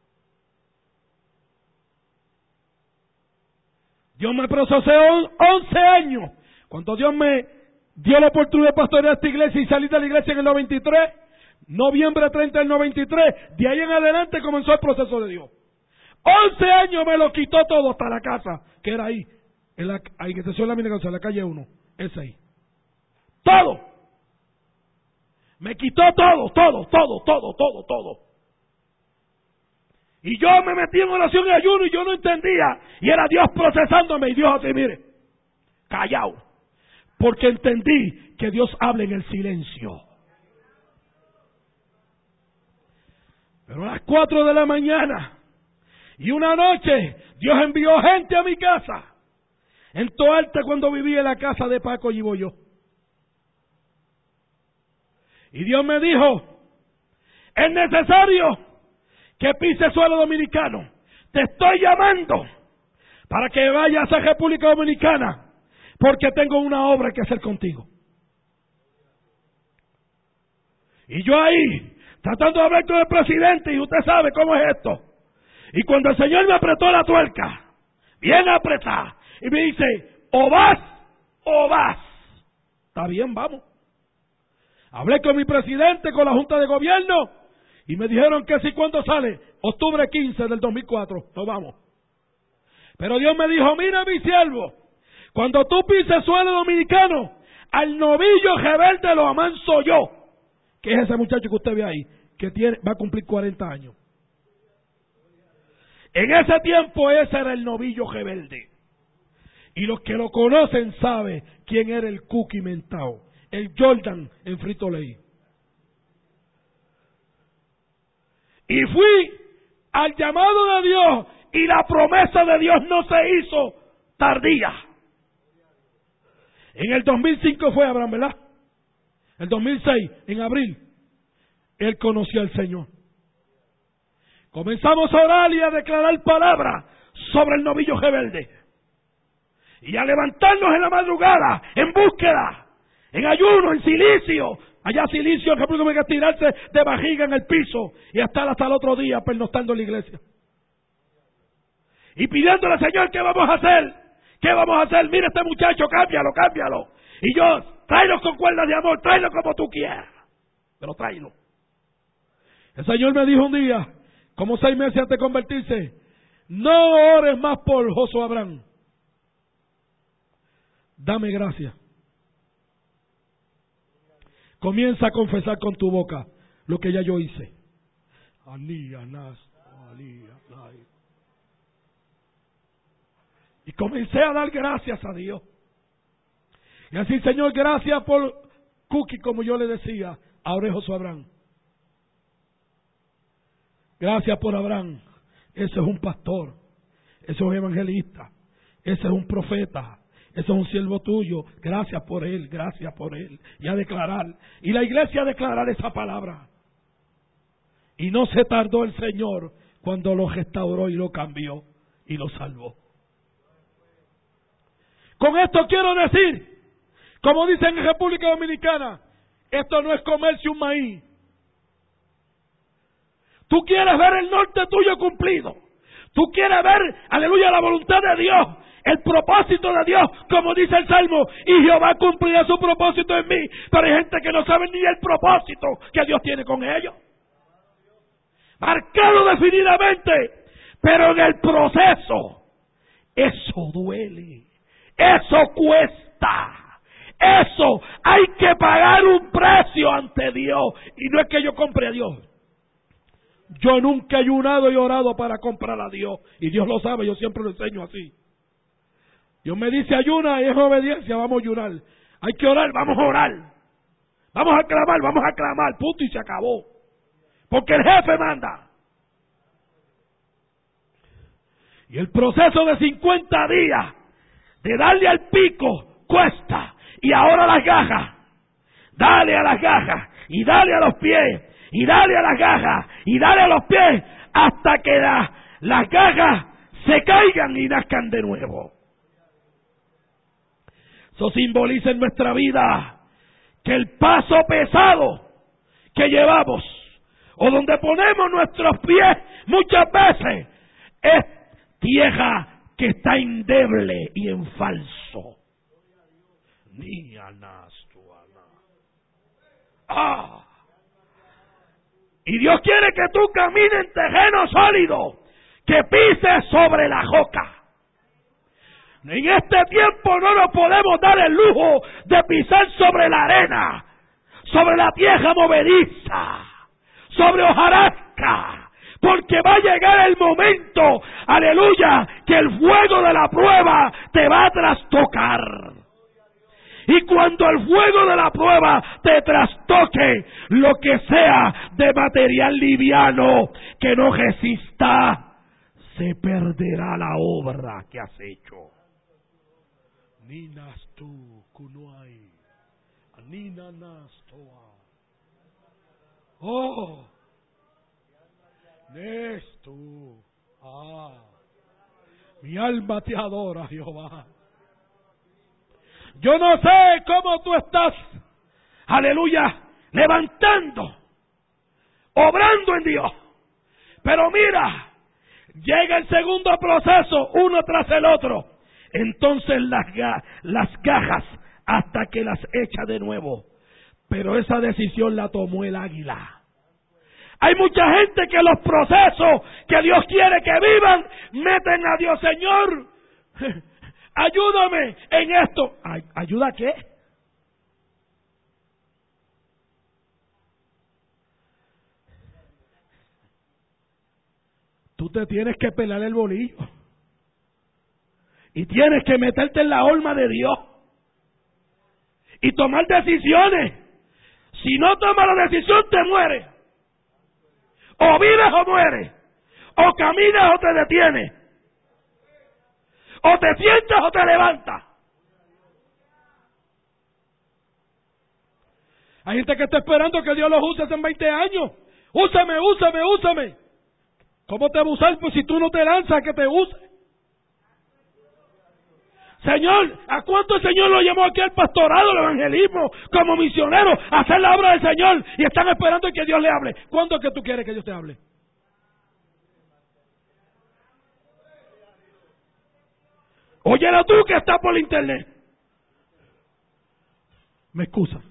Dios me procesó once años. Cuando Dios me dio la oportunidad de pastorear esta iglesia y salir de la iglesia en el noventa y tres, Noviembre treinta del noventa y tres, de ahí en adelante comenzó el proceso de Dios. once años me lo quitó todo hasta la casa, que era ahí, en la, ahí que se en la Minegosa, en la calle uno, ese ahí. Todo. Me quitó todo, todo, todo, todo, todo, todo. Y yo me metí en oración y ayuno y yo no entendía. Y era Dios procesándome y Dios así, mire, callado. Porque entendí que Dios habla en el silencio. Pero a las cuatro de la mañana y una noche Dios envió gente a mi casa. En Toarte, cuando vivía en la casa de Paco Gibollo. Y Dios me dijo, es necesario que pise suelo dominicano. Te estoy llamando para que vayas a República Dominicana, porque tengo una obra que hacer contigo. Y yo ahí, tratando de hablar con el presidente, y usted sabe cómo es esto. Y cuando el Señor me apretó la tuerca, bien apretada, y me dice, o vas, o vas. Está bien, vamos. Hablé con mi presidente, con la Junta de Gobierno, y me dijeron que si cuando sale, octubre quince del dos mil cuatro, nos vamos. Pero Dios me dijo, mira mi siervo, cuando tú pises suelo dominicano, al novillo rebelde lo amanso yo, que es ese muchacho que usted ve ahí, que tiene, va a cumplir cuarenta años. En ese tiempo ese era el novillo rebelde. Y los que lo conocen saben quién era el Cookie Mentao, el Jordan en Frito Lay. Y fui al llamado de Dios y la promesa de Dios no se hizo tardía. En el dos mil cinco fue Abraham, ¿verdad? El dos mil seis, en abril, él conoció al Señor. Comenzamos a orar y a declarar palabras sobre el novillo rebelde. Y a levantarnos en la madrugada, en búsqueda, en ayuno, en silicio. Allá silicio, que hay que tirarse de barriga en el piso y estar hasta el otro día pernoctando en la iglesia. Y pidiéndole, Señor, ¿qué vamos a hacer? ¿Qué vamos a hacer? Mira este muchacho, cámbialo, cámbialo. Y yo, tráelo con cuerdas de amor, tráelo como tú quieras. Pero tráelo. El Señor me dijo un día, como seis meses antes de convertirse, no ores más por Josué Abraham. Dame gracias. Comienza a confesar con tu boca lo que ya yo hice. Y comencé a dar gracias a Dios. Y así, Señor, gracias por Cookie, como yo le decía, ahora es Josué Abraham. Gracias por Abraham. Ese es un pastor. Ese es un evangelista. Ese es un profeta. Ese es un siervo tuyo. Gracias por él, gracias por él. Y a declarar. Y la iglesia a declarar esa palabra. Y no se tardó el Señor cuando lo restauró y lo cambió y lo salvó. Con esto quiero decir, como dicen en República Dominicana, esto no es comerse un maíz. Tú quieres ver el norte tuyo cumplido. Tú quieres ver, aleluya, la voluntad de Dios, el propósito de Dios, como dice el Salmo, y Jehová cumplirá su propósito en mí. Pero hay gente que no sabe ni el propósito que Dios tiene con ellos. Marcado definidamente, pero en el proceso, eso duele, eso cuesta. Eso hay que pagar un precio ante Dios. Y no es que yo compre a Dios. Yo nunca he ayunado y orado para comprar a Dios. Y Dios lo sabe, yo siempre lo enseño así. Dios me dice ayuna y es obediencia, vamos a ayunar. Hay que orar, vamos a orar. Vamos a clamar, vamos a clamar, punto, y se acabó. Porque el jefe manda. Y el proceso de cincuenta días de darle al pico cuesta. Y ahora las gajas. Dale a las gajas. Y dale a los pies. Y dale a las gajas. Y dale a los pies. Hasta que la, las gajas se caigan y nazcan de nuevo. Eso simboliza en nuestra vida que el paso pesado que llevamos, o donde ponemos nuestros pies muchas veces, es tierra que está endeble y en falso. Ni anas tu ana. Ah. Y Dios quiere que tú camines en terreno sólido, que pises sobre la roca. En este tiempo no nos podemos dar el lujo de pisar sobre la arena, sobre la tierra movediza, sobre hojarasca, porque va a llegar el momento, aleluya, que el fuego de la prueba te va a trastocar. Y cuando el fuego de la prueba te trastoque, lo que sea de material liviano que no resista, se perderá la obra que has hecho. Ninas tú, kunuai, anina nastoa. Oh, Nestu, ah, mi alma te adora, Jehová. Yo no sé cómo tú estás, aleluya, levantando, obrando en Dios. Pero mira, llega el segundo proceso, uno tras el otro. Entonces las, las gajas hasta que las echa de nuevo. Pero esa decisión la tomó el águila. Hay mucha gente que los procesos que Dios quiere que vivan, meten a Dios, Señor, ayúdame en esto. ¿Ayuda a qué? Tú te tienes que pelar el bolillo. Y tienes que meterte en la horma de Dios. Y tomar decisiones. Si no tomas la decisión, te mueres. O vives o mueres. O caminas o te detienes. O te sientas o te levantas. Hay gente que está esperando que Dios los use hace veinte años. Úsame, úsame, úsame. ¿Cómo te va a usar? Pues si tú no te lanzas a que te use. Señor, ¿a cuánto el Señor lo llamó aquí al pastorado, al evangelismo, como misionero, a hacer la obra del Señor? Y están esperando que Dios le hable. ¿Cuándo es que tú quieres que Dios te hable? Óyelo tú que estás por internet. Me excusa.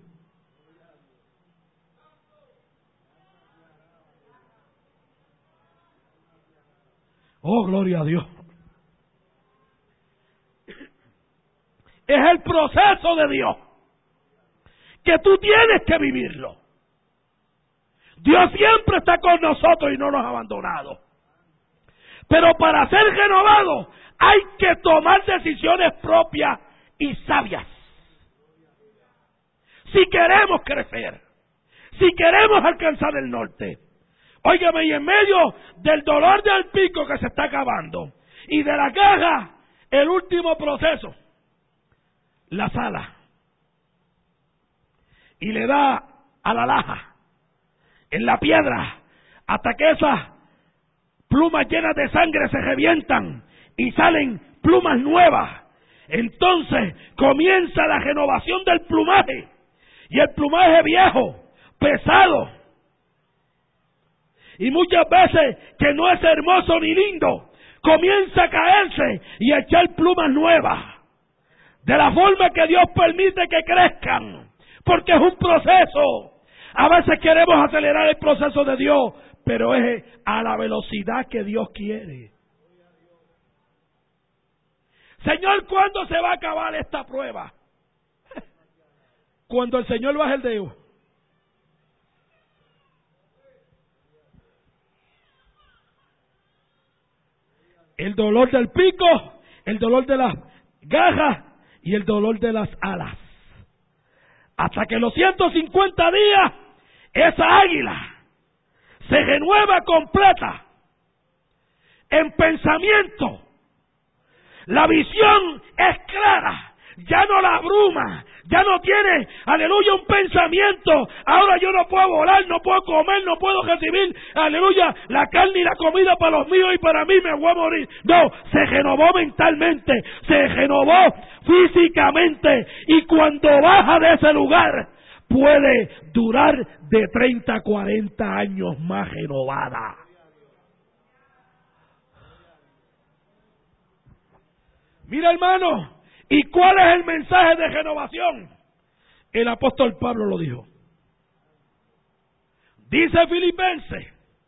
Oh, gloria a Dios. Es el proceso de Dios que tú tienes que vivirlo. Dios siempre está con nosotros y no nos ha abandonado. Pero para ser renovado hay que tomar decisiones propias y sabias. Si queremos crecer, si queremos alcanzar el norte. Óigame, y en medio del dolor del pico que se está acabando y de la caja, el último proceso, la sala, y le da a la laja en la piedra hasta que esas plumas llenas de sangre se revientan y salen plumas nuevas. Entonces comienza la renovación del plumaje, y el plumaje viejo, pesado, y muchas veces que no es hermoso ni lindo, comienza a caerse y a echar plumas nuevas. De la forma que Dios permite que crezcan, porque es un proceso. A veces queremos acelerar el proceso de Dios, pero es a la velocidad que Dios quiere. Señor, ¿cuándo se va a acabar esta prueba? Cuando el Señor baje el dedo. El dolor del pico, el dolor de las garras y el dolor de las alas. Hasta que los ciento cincuenta días, esa águila se renueva completa en pensamiento. La visión es clara, ya no la abruma, ya no tiene, aleluya, un pensamiento. Ahora yo no puedo volar, no puedo comer, no puedo recibir, aleluya, la carne y la comida para los míos y para mí me voy a morir. No, se renovó mentalmente, se renovó físicamente, y cuando baja de ese lugar puede durar de treinta a cuarenta años más renovada. Mira, hermano, ¿y cuál es el mensaje de renovación? El apóstol Pablo lo dijo. Dice Filipenses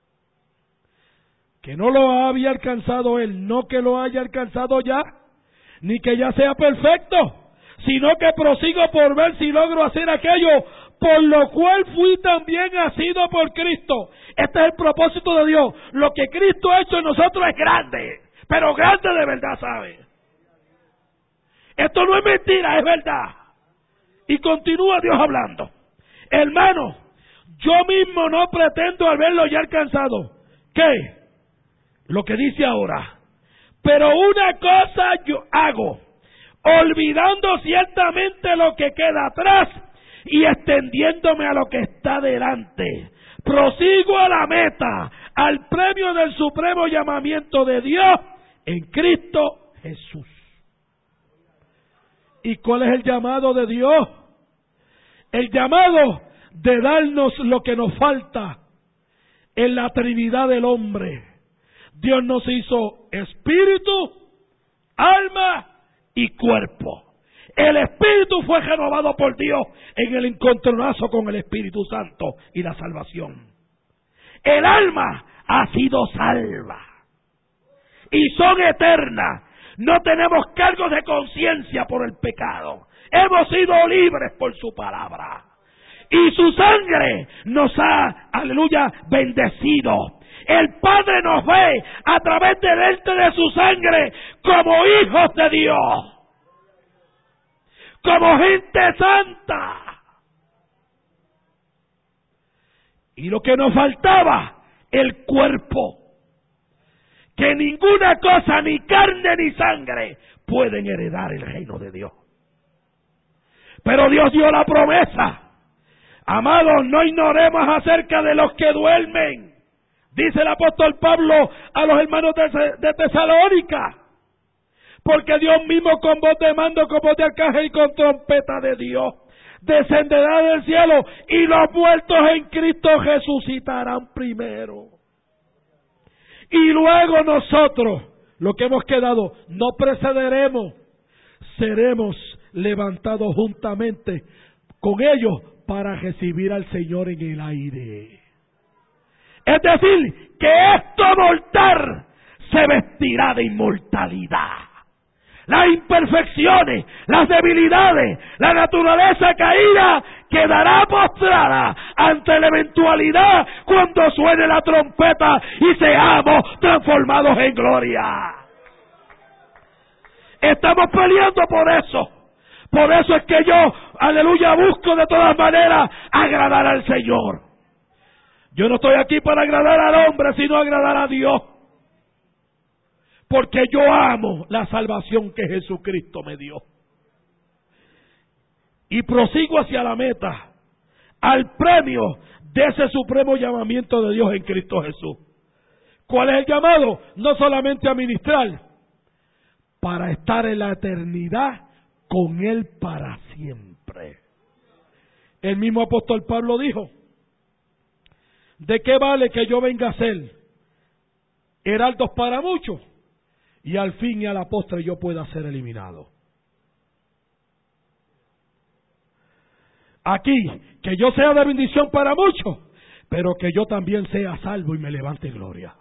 que no lo había alcanzado él, no que lo haya alcanzado ya, ni que ya sea perfecto, sino que prosigo por ver si logro hacer aquello por lo cual fui también nacido por Cristo. Este es el propósito de Dios. Lo que Cristo ha hecho en nosotros es grande, pero grande de verdad, ¿sabe? Esto no es mentira, es verdad. Y continúa Dios hablando. Hermano, yo mismo no pretendo haberlo ya alcanzado. ¿Qué? Lo que dice ahora. Pero una cosa yo hago, olvidando ciertamente lo que queda atrás y extendiéndome a lo que está delante. Prosigo a la meta, al premio del supremo llamamiento de Dios en Cristo Jesús. ¿Y cuál es el llamado de Dios? El llamado de darnos lo que nos falta en la Trinidad del hombre. Dios nos hizo espíritu, alma y cuerpo. El espíritu fue renovado por Dios en el encontronazo con el Espíritu Santo y la salvación. El alma ha sido salva y son eternas. No tenemos cargos de conciencia por el pecado. Hemos sido libres por su palabra. Y su sangre nos ha, aleluya, bendecido. El Padre nos ve a través del ente de su sangre como hijos de Dios. Como gente santa. Y lo que nos faltaba, el cuerpo. Que ninguna cosa, ni carne ni sangre, pueden heredar el reino de Dios. Pero Dios dio la promesa. Amados, no ignoremos acerca de los que duermen. Dice el apóstol Pablo a los hermanos de, de Tesalónica. Porque Dios mismo con voz de mando, con voz de arcángel y con trompeta de Dios descenderá del cielo y los muertos en Cristo resucitarán primero. Y luego nosotros, los que hemos quedado, no precederemos, seremos levantados juntamente con ellos para recibir al Señor en el aire. Es decir, que esto mortal se vestirá de inmortalidad. Las imperfecciones, las debilidades, la naturaleza caída quedará postrada ante la eventualidad cuando suene la trompeta y seamos transformados en gloria. Estamos peleando por eso. Por eso es que yo, aleluya, busco de todas maneras agradar al Señor. Yo no estoy aquí para agradar al hombre, sino agradar a Dios. Porque yo amo la salvación que Jesucristo me dio. Y prosigo hacia la meta, al premio de ese supremo llamamiento de Dios en Cristo Jesús. ¿Cuál es el llamado? No solamente a ministrar, para estar en la eternidad con Él para siempre. El mismo apóstol Pablo dijo, ¿de qué vale que yo venga a ser heraldos para muchos y al fin y a la postre yo pueda ser eliminado? Aquí, que yo sea de bendición para muchos, pero que yo también sea salvo y me levante en gloria.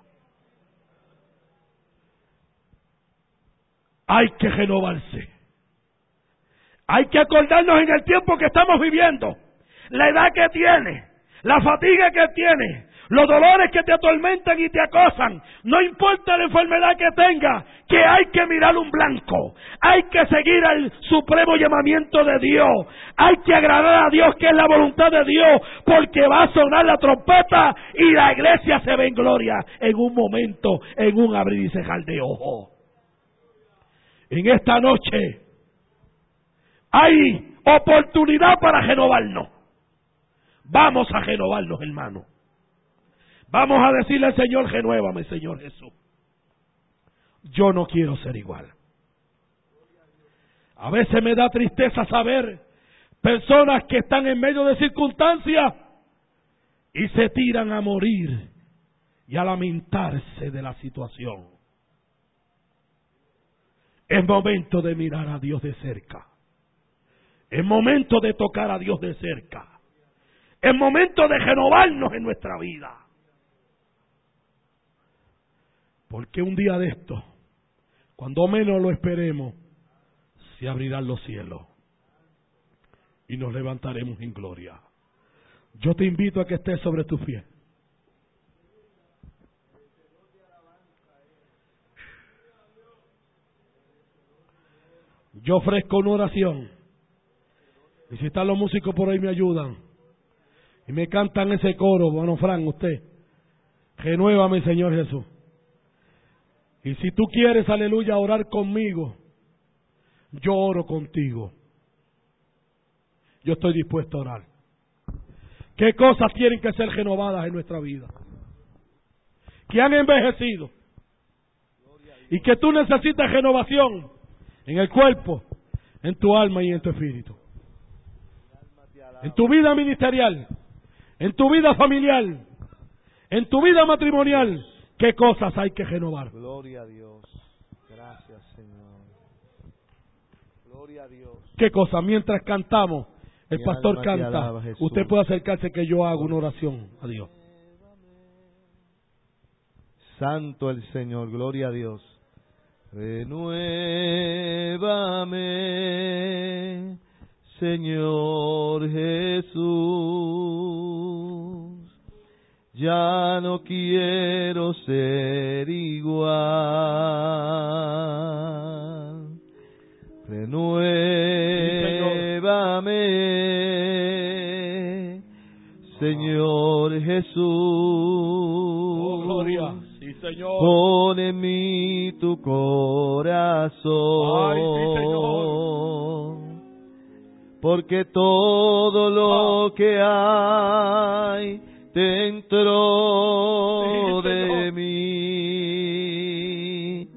Hay que renovarse. Hay que acordarnos en el tiempo que estamos viviendo, la edad que tiene, la fatiga que tiene, los dolores que te atormentan y te acosan. No importa la enfermedad que tenga, que hay que mirar un blanco. Hay que seguir el supremo llamamiento de Dios. Hay que agradar a Dios, que es la voluntad de Dios, porque va a sonar la trompeta y la iglesia se ve en gloria en un momento, en un abrir y cerrar de ojos. En esta noche hay oportunidad para renovarnos. Vamos a renovarnos, hermano. Vamos a decirle al Señor, renuévame, Señor Jesús. Yo no quiero ser igual. A veces me da tristeza saber personas que están en medio de circunstancias y se tiran a morir y a lamentarse de la situación. Es momento de mirar a Dios de cerca. Es momento de tocar a Dios de cerca. Es momento de renovarnos en nuestra vida. Porque un día de esto, cuando menos lo esperemos, se abrirán los cielos y nos levantaremos en gloria. Yo te invito a que estés sobre tus pies. Yo ofrezco una oración. Y si están los músicos por ahí me ayudan. Y me cantan ese coro, bueno, Fran, usted. Renuévame, Señor Jesús. Y si tú quieres, aleluya, orar conmigo, yo oro contigo. Yo estoy dispuesto a orar. ¿Qué cosas tienen que ser renovadas en nuestra vida? Que han envejecido. Y que tú necesitas renovación en el cuerpo, en tu alma y en tu espíritu. En tu vida ministerial, en tu vida familiar, en tu vida matrimonial, ¿qué cosas hay que renovar? Gloria a Dios. Gracias, Señor. Gloria a Dios. ¿Qué cosas? Mientras cantamos, el Mi pastor alma te canta, alaba, Jesús. usted puede acercarse que yo haga una oración a Dios. Santo el Señor, gloria a Dios. Renuévame, Señor Jesús. Ya no quiero ser igual. Renuévame, Señor Jesús. Oh, gloria. Sí, Señor. Pon en mí tu corazón. Ay, sí, Señor. Porque todo lo Ah. que hay dentro Sí, de mí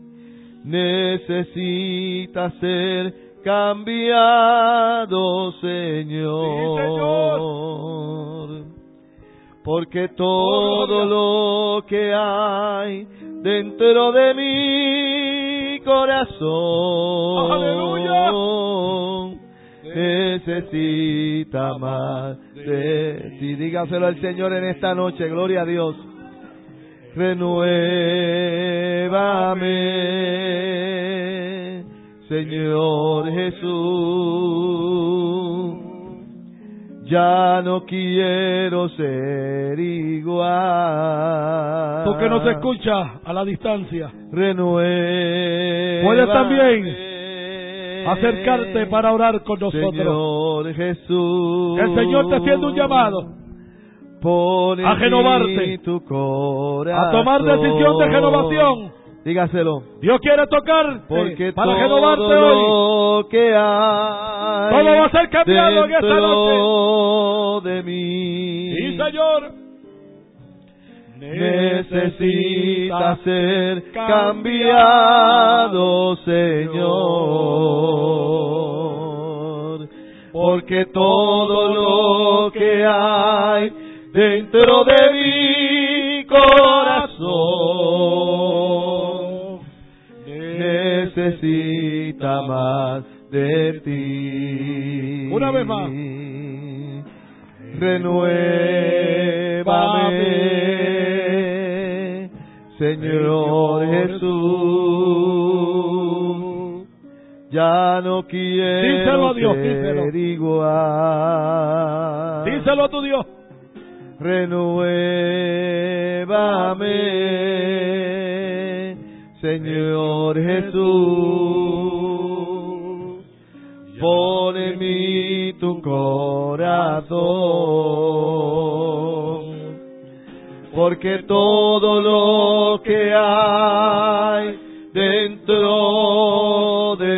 necesita ser cambiado, Señor. Sí, Señor. Porque todo lo que hay dentro de mi corazón, ¡Aleluya!, necesita más de ti. Dígaselo al Señor en esta noche, gloria a Dios. Renuévame, Señor Jesús. Ya no quiero ser igual. Tú que nos escuchas a la distancia, Renuévame. puedes también acercarte para orar con nosotros. Señor Jesús. El Señor te haciendo un llamado a renovarte, tu corazón, a tomar decisión de renovación. Dígaselo. Dios quiere tocarte Porque para todo renovarte hoy. lo que hay Todo va a ser cambiado en esta dentro de mí. Sí, Señor. Necesita ser cambiado, Señor. Porque todo lo que hay dentro de mi corazón necesita más de ti. Una vez más. Renuévame, Señor Jesús. Ya no quiero Díselo a Dios, ser díselo. igual. Díselo a tu Dios. Renuévame, Señor Jesús. Pon en mí tu corazón. Porque todo lo que hay dentro de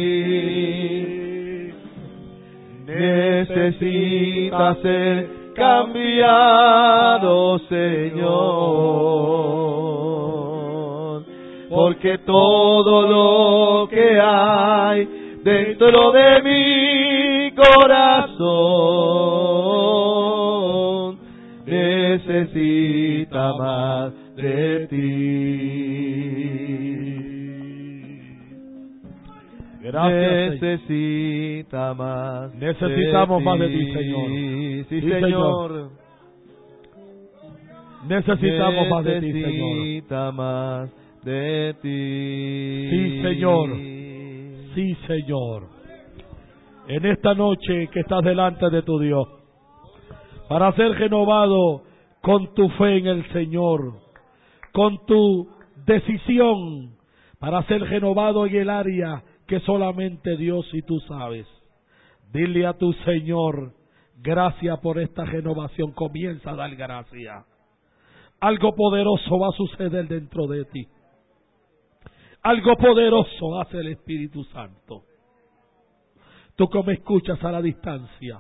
mí necesita ser cambiado, Señor. Porque todo lo que hay dentro de mi corazón necesita más de ti. Gracias, Necesita necesita más. Necesitamos de más de ti. ti, Señor. Sí, Sí, Señor. Señor. Necesitamos más de ti, Señor. Necesita más de ti. Sí, Señor. Sí, Señor. En esta noche que estás delante de tu Dios, para ser renovado con tu fe en el Señor, con tu decisión, para ser renovado en el área que solamente Dios y tú sabes. Dile a tu Señor, gracias por esta renovación. Comienza a dar gracias. Algo poderoso va a suceder dentro de ti. Algo poderoso hace el Espíritu Santo. Tú que me escuchas a la distancia,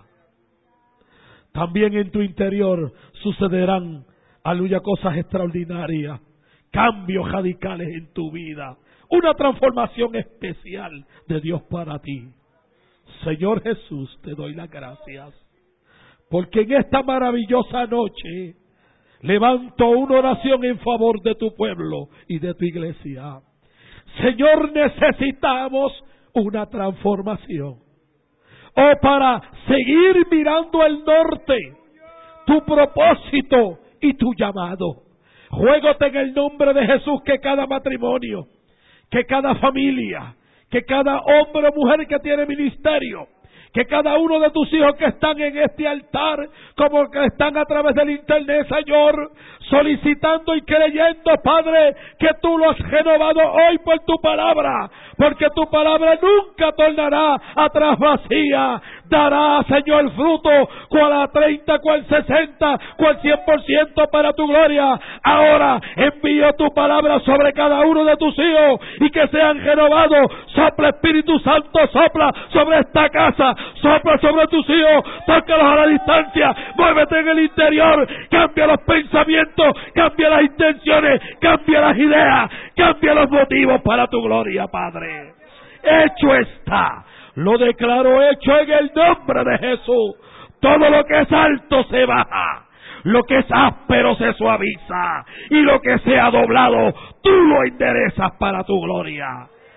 también en tu interior sucederán, aleluya, cosas extraordinarias, cambios radicales en tu vida, una transformación especial de Dios para ti. Señor Jesús, te doy las gracias, porque en esta maravillosa noche levanto una oración en favor de tu pueblo y de tu iglesia. Señor, necesitamos una transformación. Oh, para seguir mirando el norte, tu propósito y tu llamado. Juégote en el nombre de Jesús que cada matrimonio, que cada familia, que cada hombre o mujer que tiene ministerio, que cada uno de tus hijos que están en este altar, como que están a través del internet, Señor, solicitando y creyendo, Padre, que tú lo has renovado hoy por tu palabra, porque tu palabra nunca tornará atrás vacía, dará, Señor, fruto, cual a treinta, cual sesenta, cual cien por ciento para tu gloria. Ahora envío tu palabra sobre cada uno de tus hijos y que sean renovados. Sopla, Espíritu Santo, sopla sobre esta casa, sopla sobre tus hijos, tócalos a la distancia, muévete en el interior, cambia los pensamientos, cambia las intenciones, cambia las ideas, cambia los motivos para tu gloria, Padre. Hecho está. Lo declaro hecho en el nombre de Jesús. Todo lo que es alto se baja, lo que es áspero se suaviza, y lo que sea doblado, tú lo enderezas para tu gloria.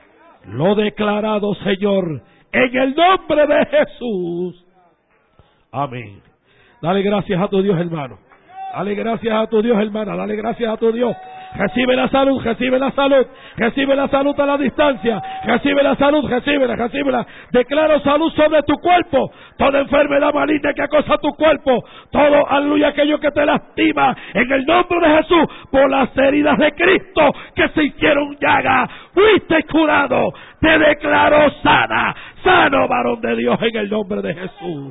Lo declarado, Señor, en el nombre de Jesús. Amén. Dale gracias a tu Dios, hermano. Dale gracias a tu Dios, hermana. Dale gracias a tu Dios. Recibe la salud, recibe la salud, recibe la salud a la distancia, recibe la salud, recíbela, recíbela. Declaro salud sobre tu cuerpo, toda enfermedad maligna que acosa tu cuerpo, todo, aleluya, aquello que te lastima, en el nombre de Jesús, por las heridas de Cristo que se hicieron llaga, fuiste curado, te declaro sana, sano varón de Dios en el nombre de Jesús.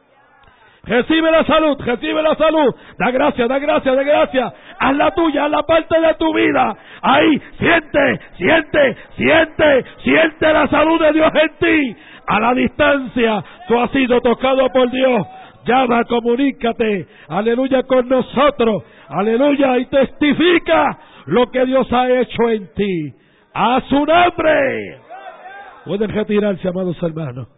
Recibe la salud, recibe la salud. Da gracias, da gracias, da gracias. Haz la tuya, haz la parte de tu vida. Ahí, siente, siente, siente, siente la salud de Dios en ti. A la distancia, tú has sido tocado por Dios. Llama, comunícate, aleluya, con nosotros. Aleluya, y testifica lo que Dios ha hecho en ti. A su nombre. Pueden retirarse, amados hermanos.